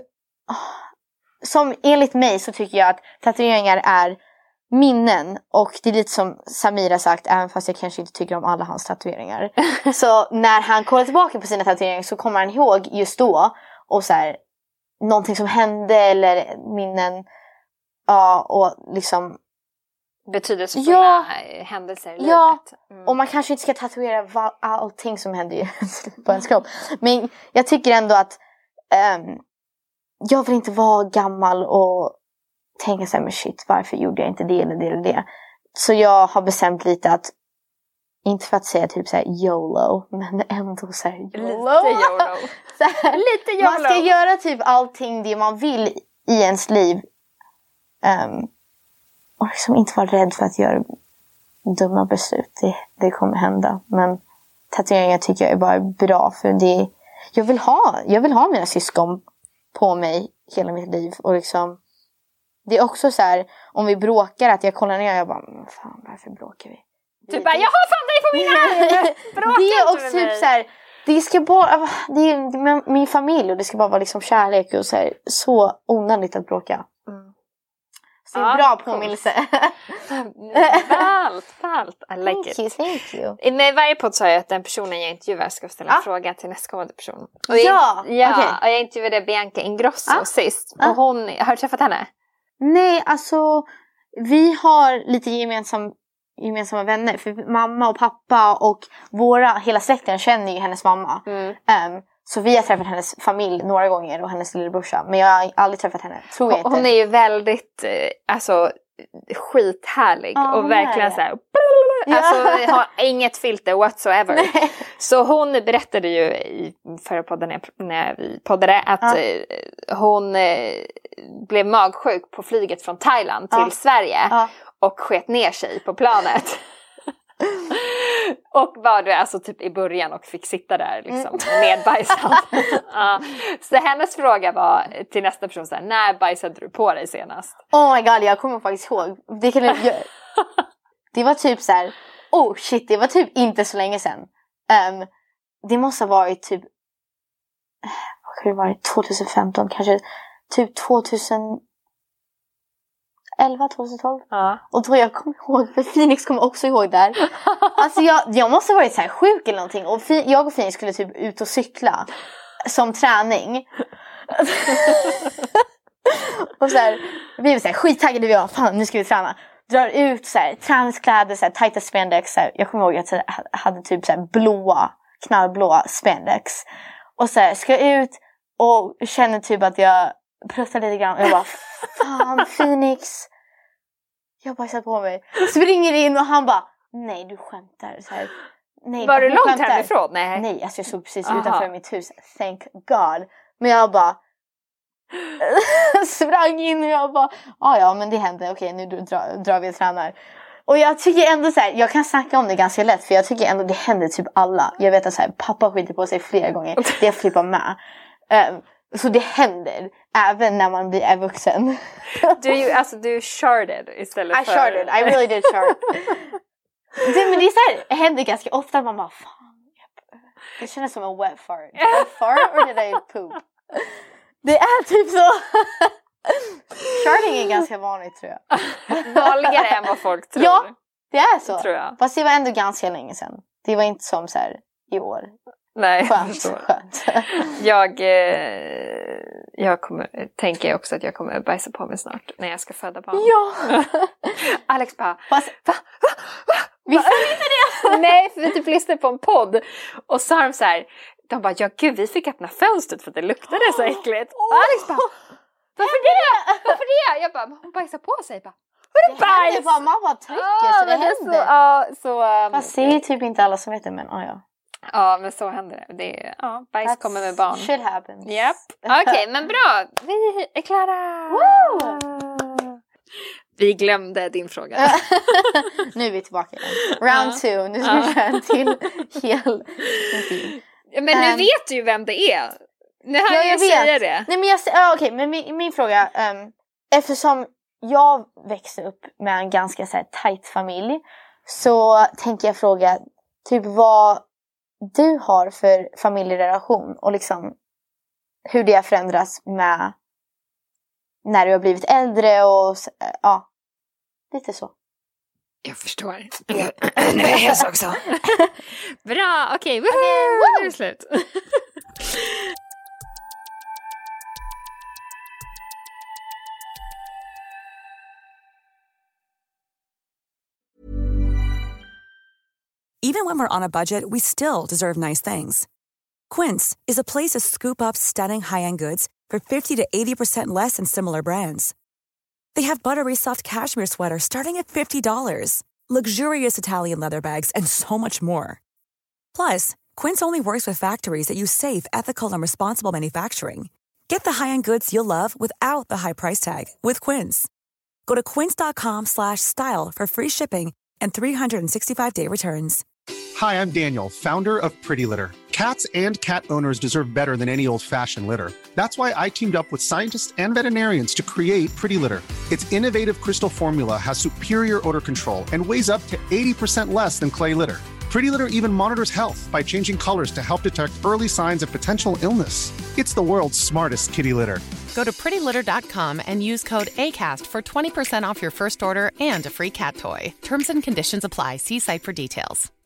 som enligt mig så tycker jag att tatueringar är minnen. Och det är lite som Samir har sagt, även fast jag kanske inte tycker om alla hans tatueringar. Så när han kollar tillbaka på sina tatueringar så kommer han ihåg just då. Och så här, någonting som hände eller minnen. Ja, och liksom betydelsefulla händelser i livet. Ja, och man kanske inte ska tatuera allting som händer på ens kropp. Men jag tycker ändå att jag vill inte vara gammal och tänka så här, men shit, varför gjorde jag inte det eller det eller det. Så jag har bestämt lite att, inte för att säga typ så här YOLO, men ändå så här YOLO. Lite YOLO. Så här, lite YOLO. Man ska göra typ allting det man vill i ens liv. Och liksom inte vara rädd för att göra dumma beslut. Det kommer hända. Men tatueringar tycker jag är bara bra, för det jag vill ha mina syskon på mig hela mitt liv. Och liksom, det är också så här, om vi bråkar, att jag kollar ner och jag bara, fan, varför bråkar vi? Du bara, jag har fan dig på min arm! Det är också typ så här, det ska bara, det är min familj och det ska bara vara liksom kärlek och så onödigt att bråka. Så det är bra påminnelse. Ballt. I like it. Thank you. I varje podd sa jag att den personen jag intervjuar ska ställa en fråga till nästkommande person. Och och jag intervjuade Bianca Ingrosso sist. Och har du träffat henne? Nej, alltså vi har lite gemensamma vänner. För mamma och pappa och hela släkten känner ju hennes mamma. Så vi har träffat hennes familj några gånger och hennes lillebrorsa. Men jag har aldrig träffat henne, tror jag inte. Hon är ju väldigt, skithärlig. Och verkligen så här, alltså har inget filter whatsoever. Så hon berättade ju i förra podden när vi poddade att hon blev magsjuk på flyget från Thailand till Sverige och sket ner sig på planet. Och var det alltså typ i början och fick sitta där liksom nedbajsad. Så hennes fråga var till nästa person så här: när bajsade du på dig senast? Oh my god, jag kommer faktiskt ihåg. Det var typ så här. Oh shit, det var typ inte så länge sedan. Det måste ha varit typ, vad kan det vara, 2015 kanske, typ 2011, 2012. Och då jag kommer ihåg, för Phoenix kommer också ihåg där. Alltså jag måste ha varit så här sjuk eller någonting. Och jag och Phoenix skulle typ ut och cykla som träning. Och så här, vi var så här skittaggade, vi var fan nu ska vi träna. Drar ut så här träningskläder, så här tajta spandex, så här. Jag kommer ihåg att jag hade typ så här knallblåa spandex. Och så här, ska ut och känner typ att jag pruttar lite grann. Och jag bara, fan Phoenix, jag bara satt på mig. Springer in och han bara, nej du skämtar. Så här, nej, var du långt härifrån? Nej, alltså jag såg precis utanför mitt hus. Thank God. Men jag bara sprang in och jag bara, ja men det hände, okej nu drar vi och tränar. Och jag tycker ändå så här, jag kan snacka om det ganska lätt, för jag tycker ändå det händer typ alla. Jag vet att så här, pappa skiter på sig flera gånger, det jag flippar med. Så det händer även när man blir vuxen. Du charted istället för... I charted, I really did chart. Men det är så här, det händer ganska ofta, man bara fan, det känns som en wet fart. Did I fart or did I poop? Det är typ så. Charting är ganska vanligt, tror jag. Vanligare än vad folk tror. Ja, det är så. Tror jag. Fast det var ändå ganska länge sedan. Det var inte som så här i år. Nej. Skönt. Jag tänker också att jag kommer bajsa på mig snart när jag ska föda barn. Ja. Alex bara, va? Visste ni inte det? Nej, för vi typ lyssnade på en podd och så har de så här, de bara, ja gud, vi fick öppna fönstret för att det luktade så äckligt. Och Alex bara, varför det? Jag bara, hon bajsar på sig. Vadå bajs? Man bara trycker så det händer. Fast det är typ inte alla som vet det, men ja. Ja, men så händer det. Bajs kommer med barn. Shit happens. Japp. Okej, men bra. Vi är klara. Woo! Vi glömde din fråga. Nu är vi tillbaka igen. Round 2. Nu ska vi köra en till hel. Men nu vet du ju vem det är. Nu har jag säga det. Nej, men okej, men min fråga, eftersom jag växte upp med en ganska så här tight familj, så tänker jag fråga typ vad du har för familjerelation och liksom hur det har förändrats med när du har blivit äldre och lite så. Jag förstår. Nu är jag så också. Bra, okej. Nu är det slut. Even when we're on a budget, we still deserve nice things. Quince is a place to scoop up stunning high-end goods for 50 to 80% less than similar brands. They have buttery soft cashmere sweaters starting at $50, luxurious Italian leather bags, and so much more. Plus, Quince only works with factories that use safe, ethical, and responsible manufacturing. Get the high-end goods you'll love without the high price tag with Quince. Go to quince.com/style for free shipping and 365-day returns. Hi, I'm Daniel, founder of Pretty Litter. Cats and cat owners deserve better than any old-fashioned litter. That's why I teamed up with scientists and veterinarians to create Pretty Litter. Its innovative crystal formula has superior odor control and weighs up to 80% less than clay litter. Pretty Litter even monitors health by changing colors to help detect early signs of potential illness. It's the world's smartest kitty litter. Go to prettylitter.com and use code ACAST for 20% off your first order and a free cat toy. Terms and conditions apply. See site for details.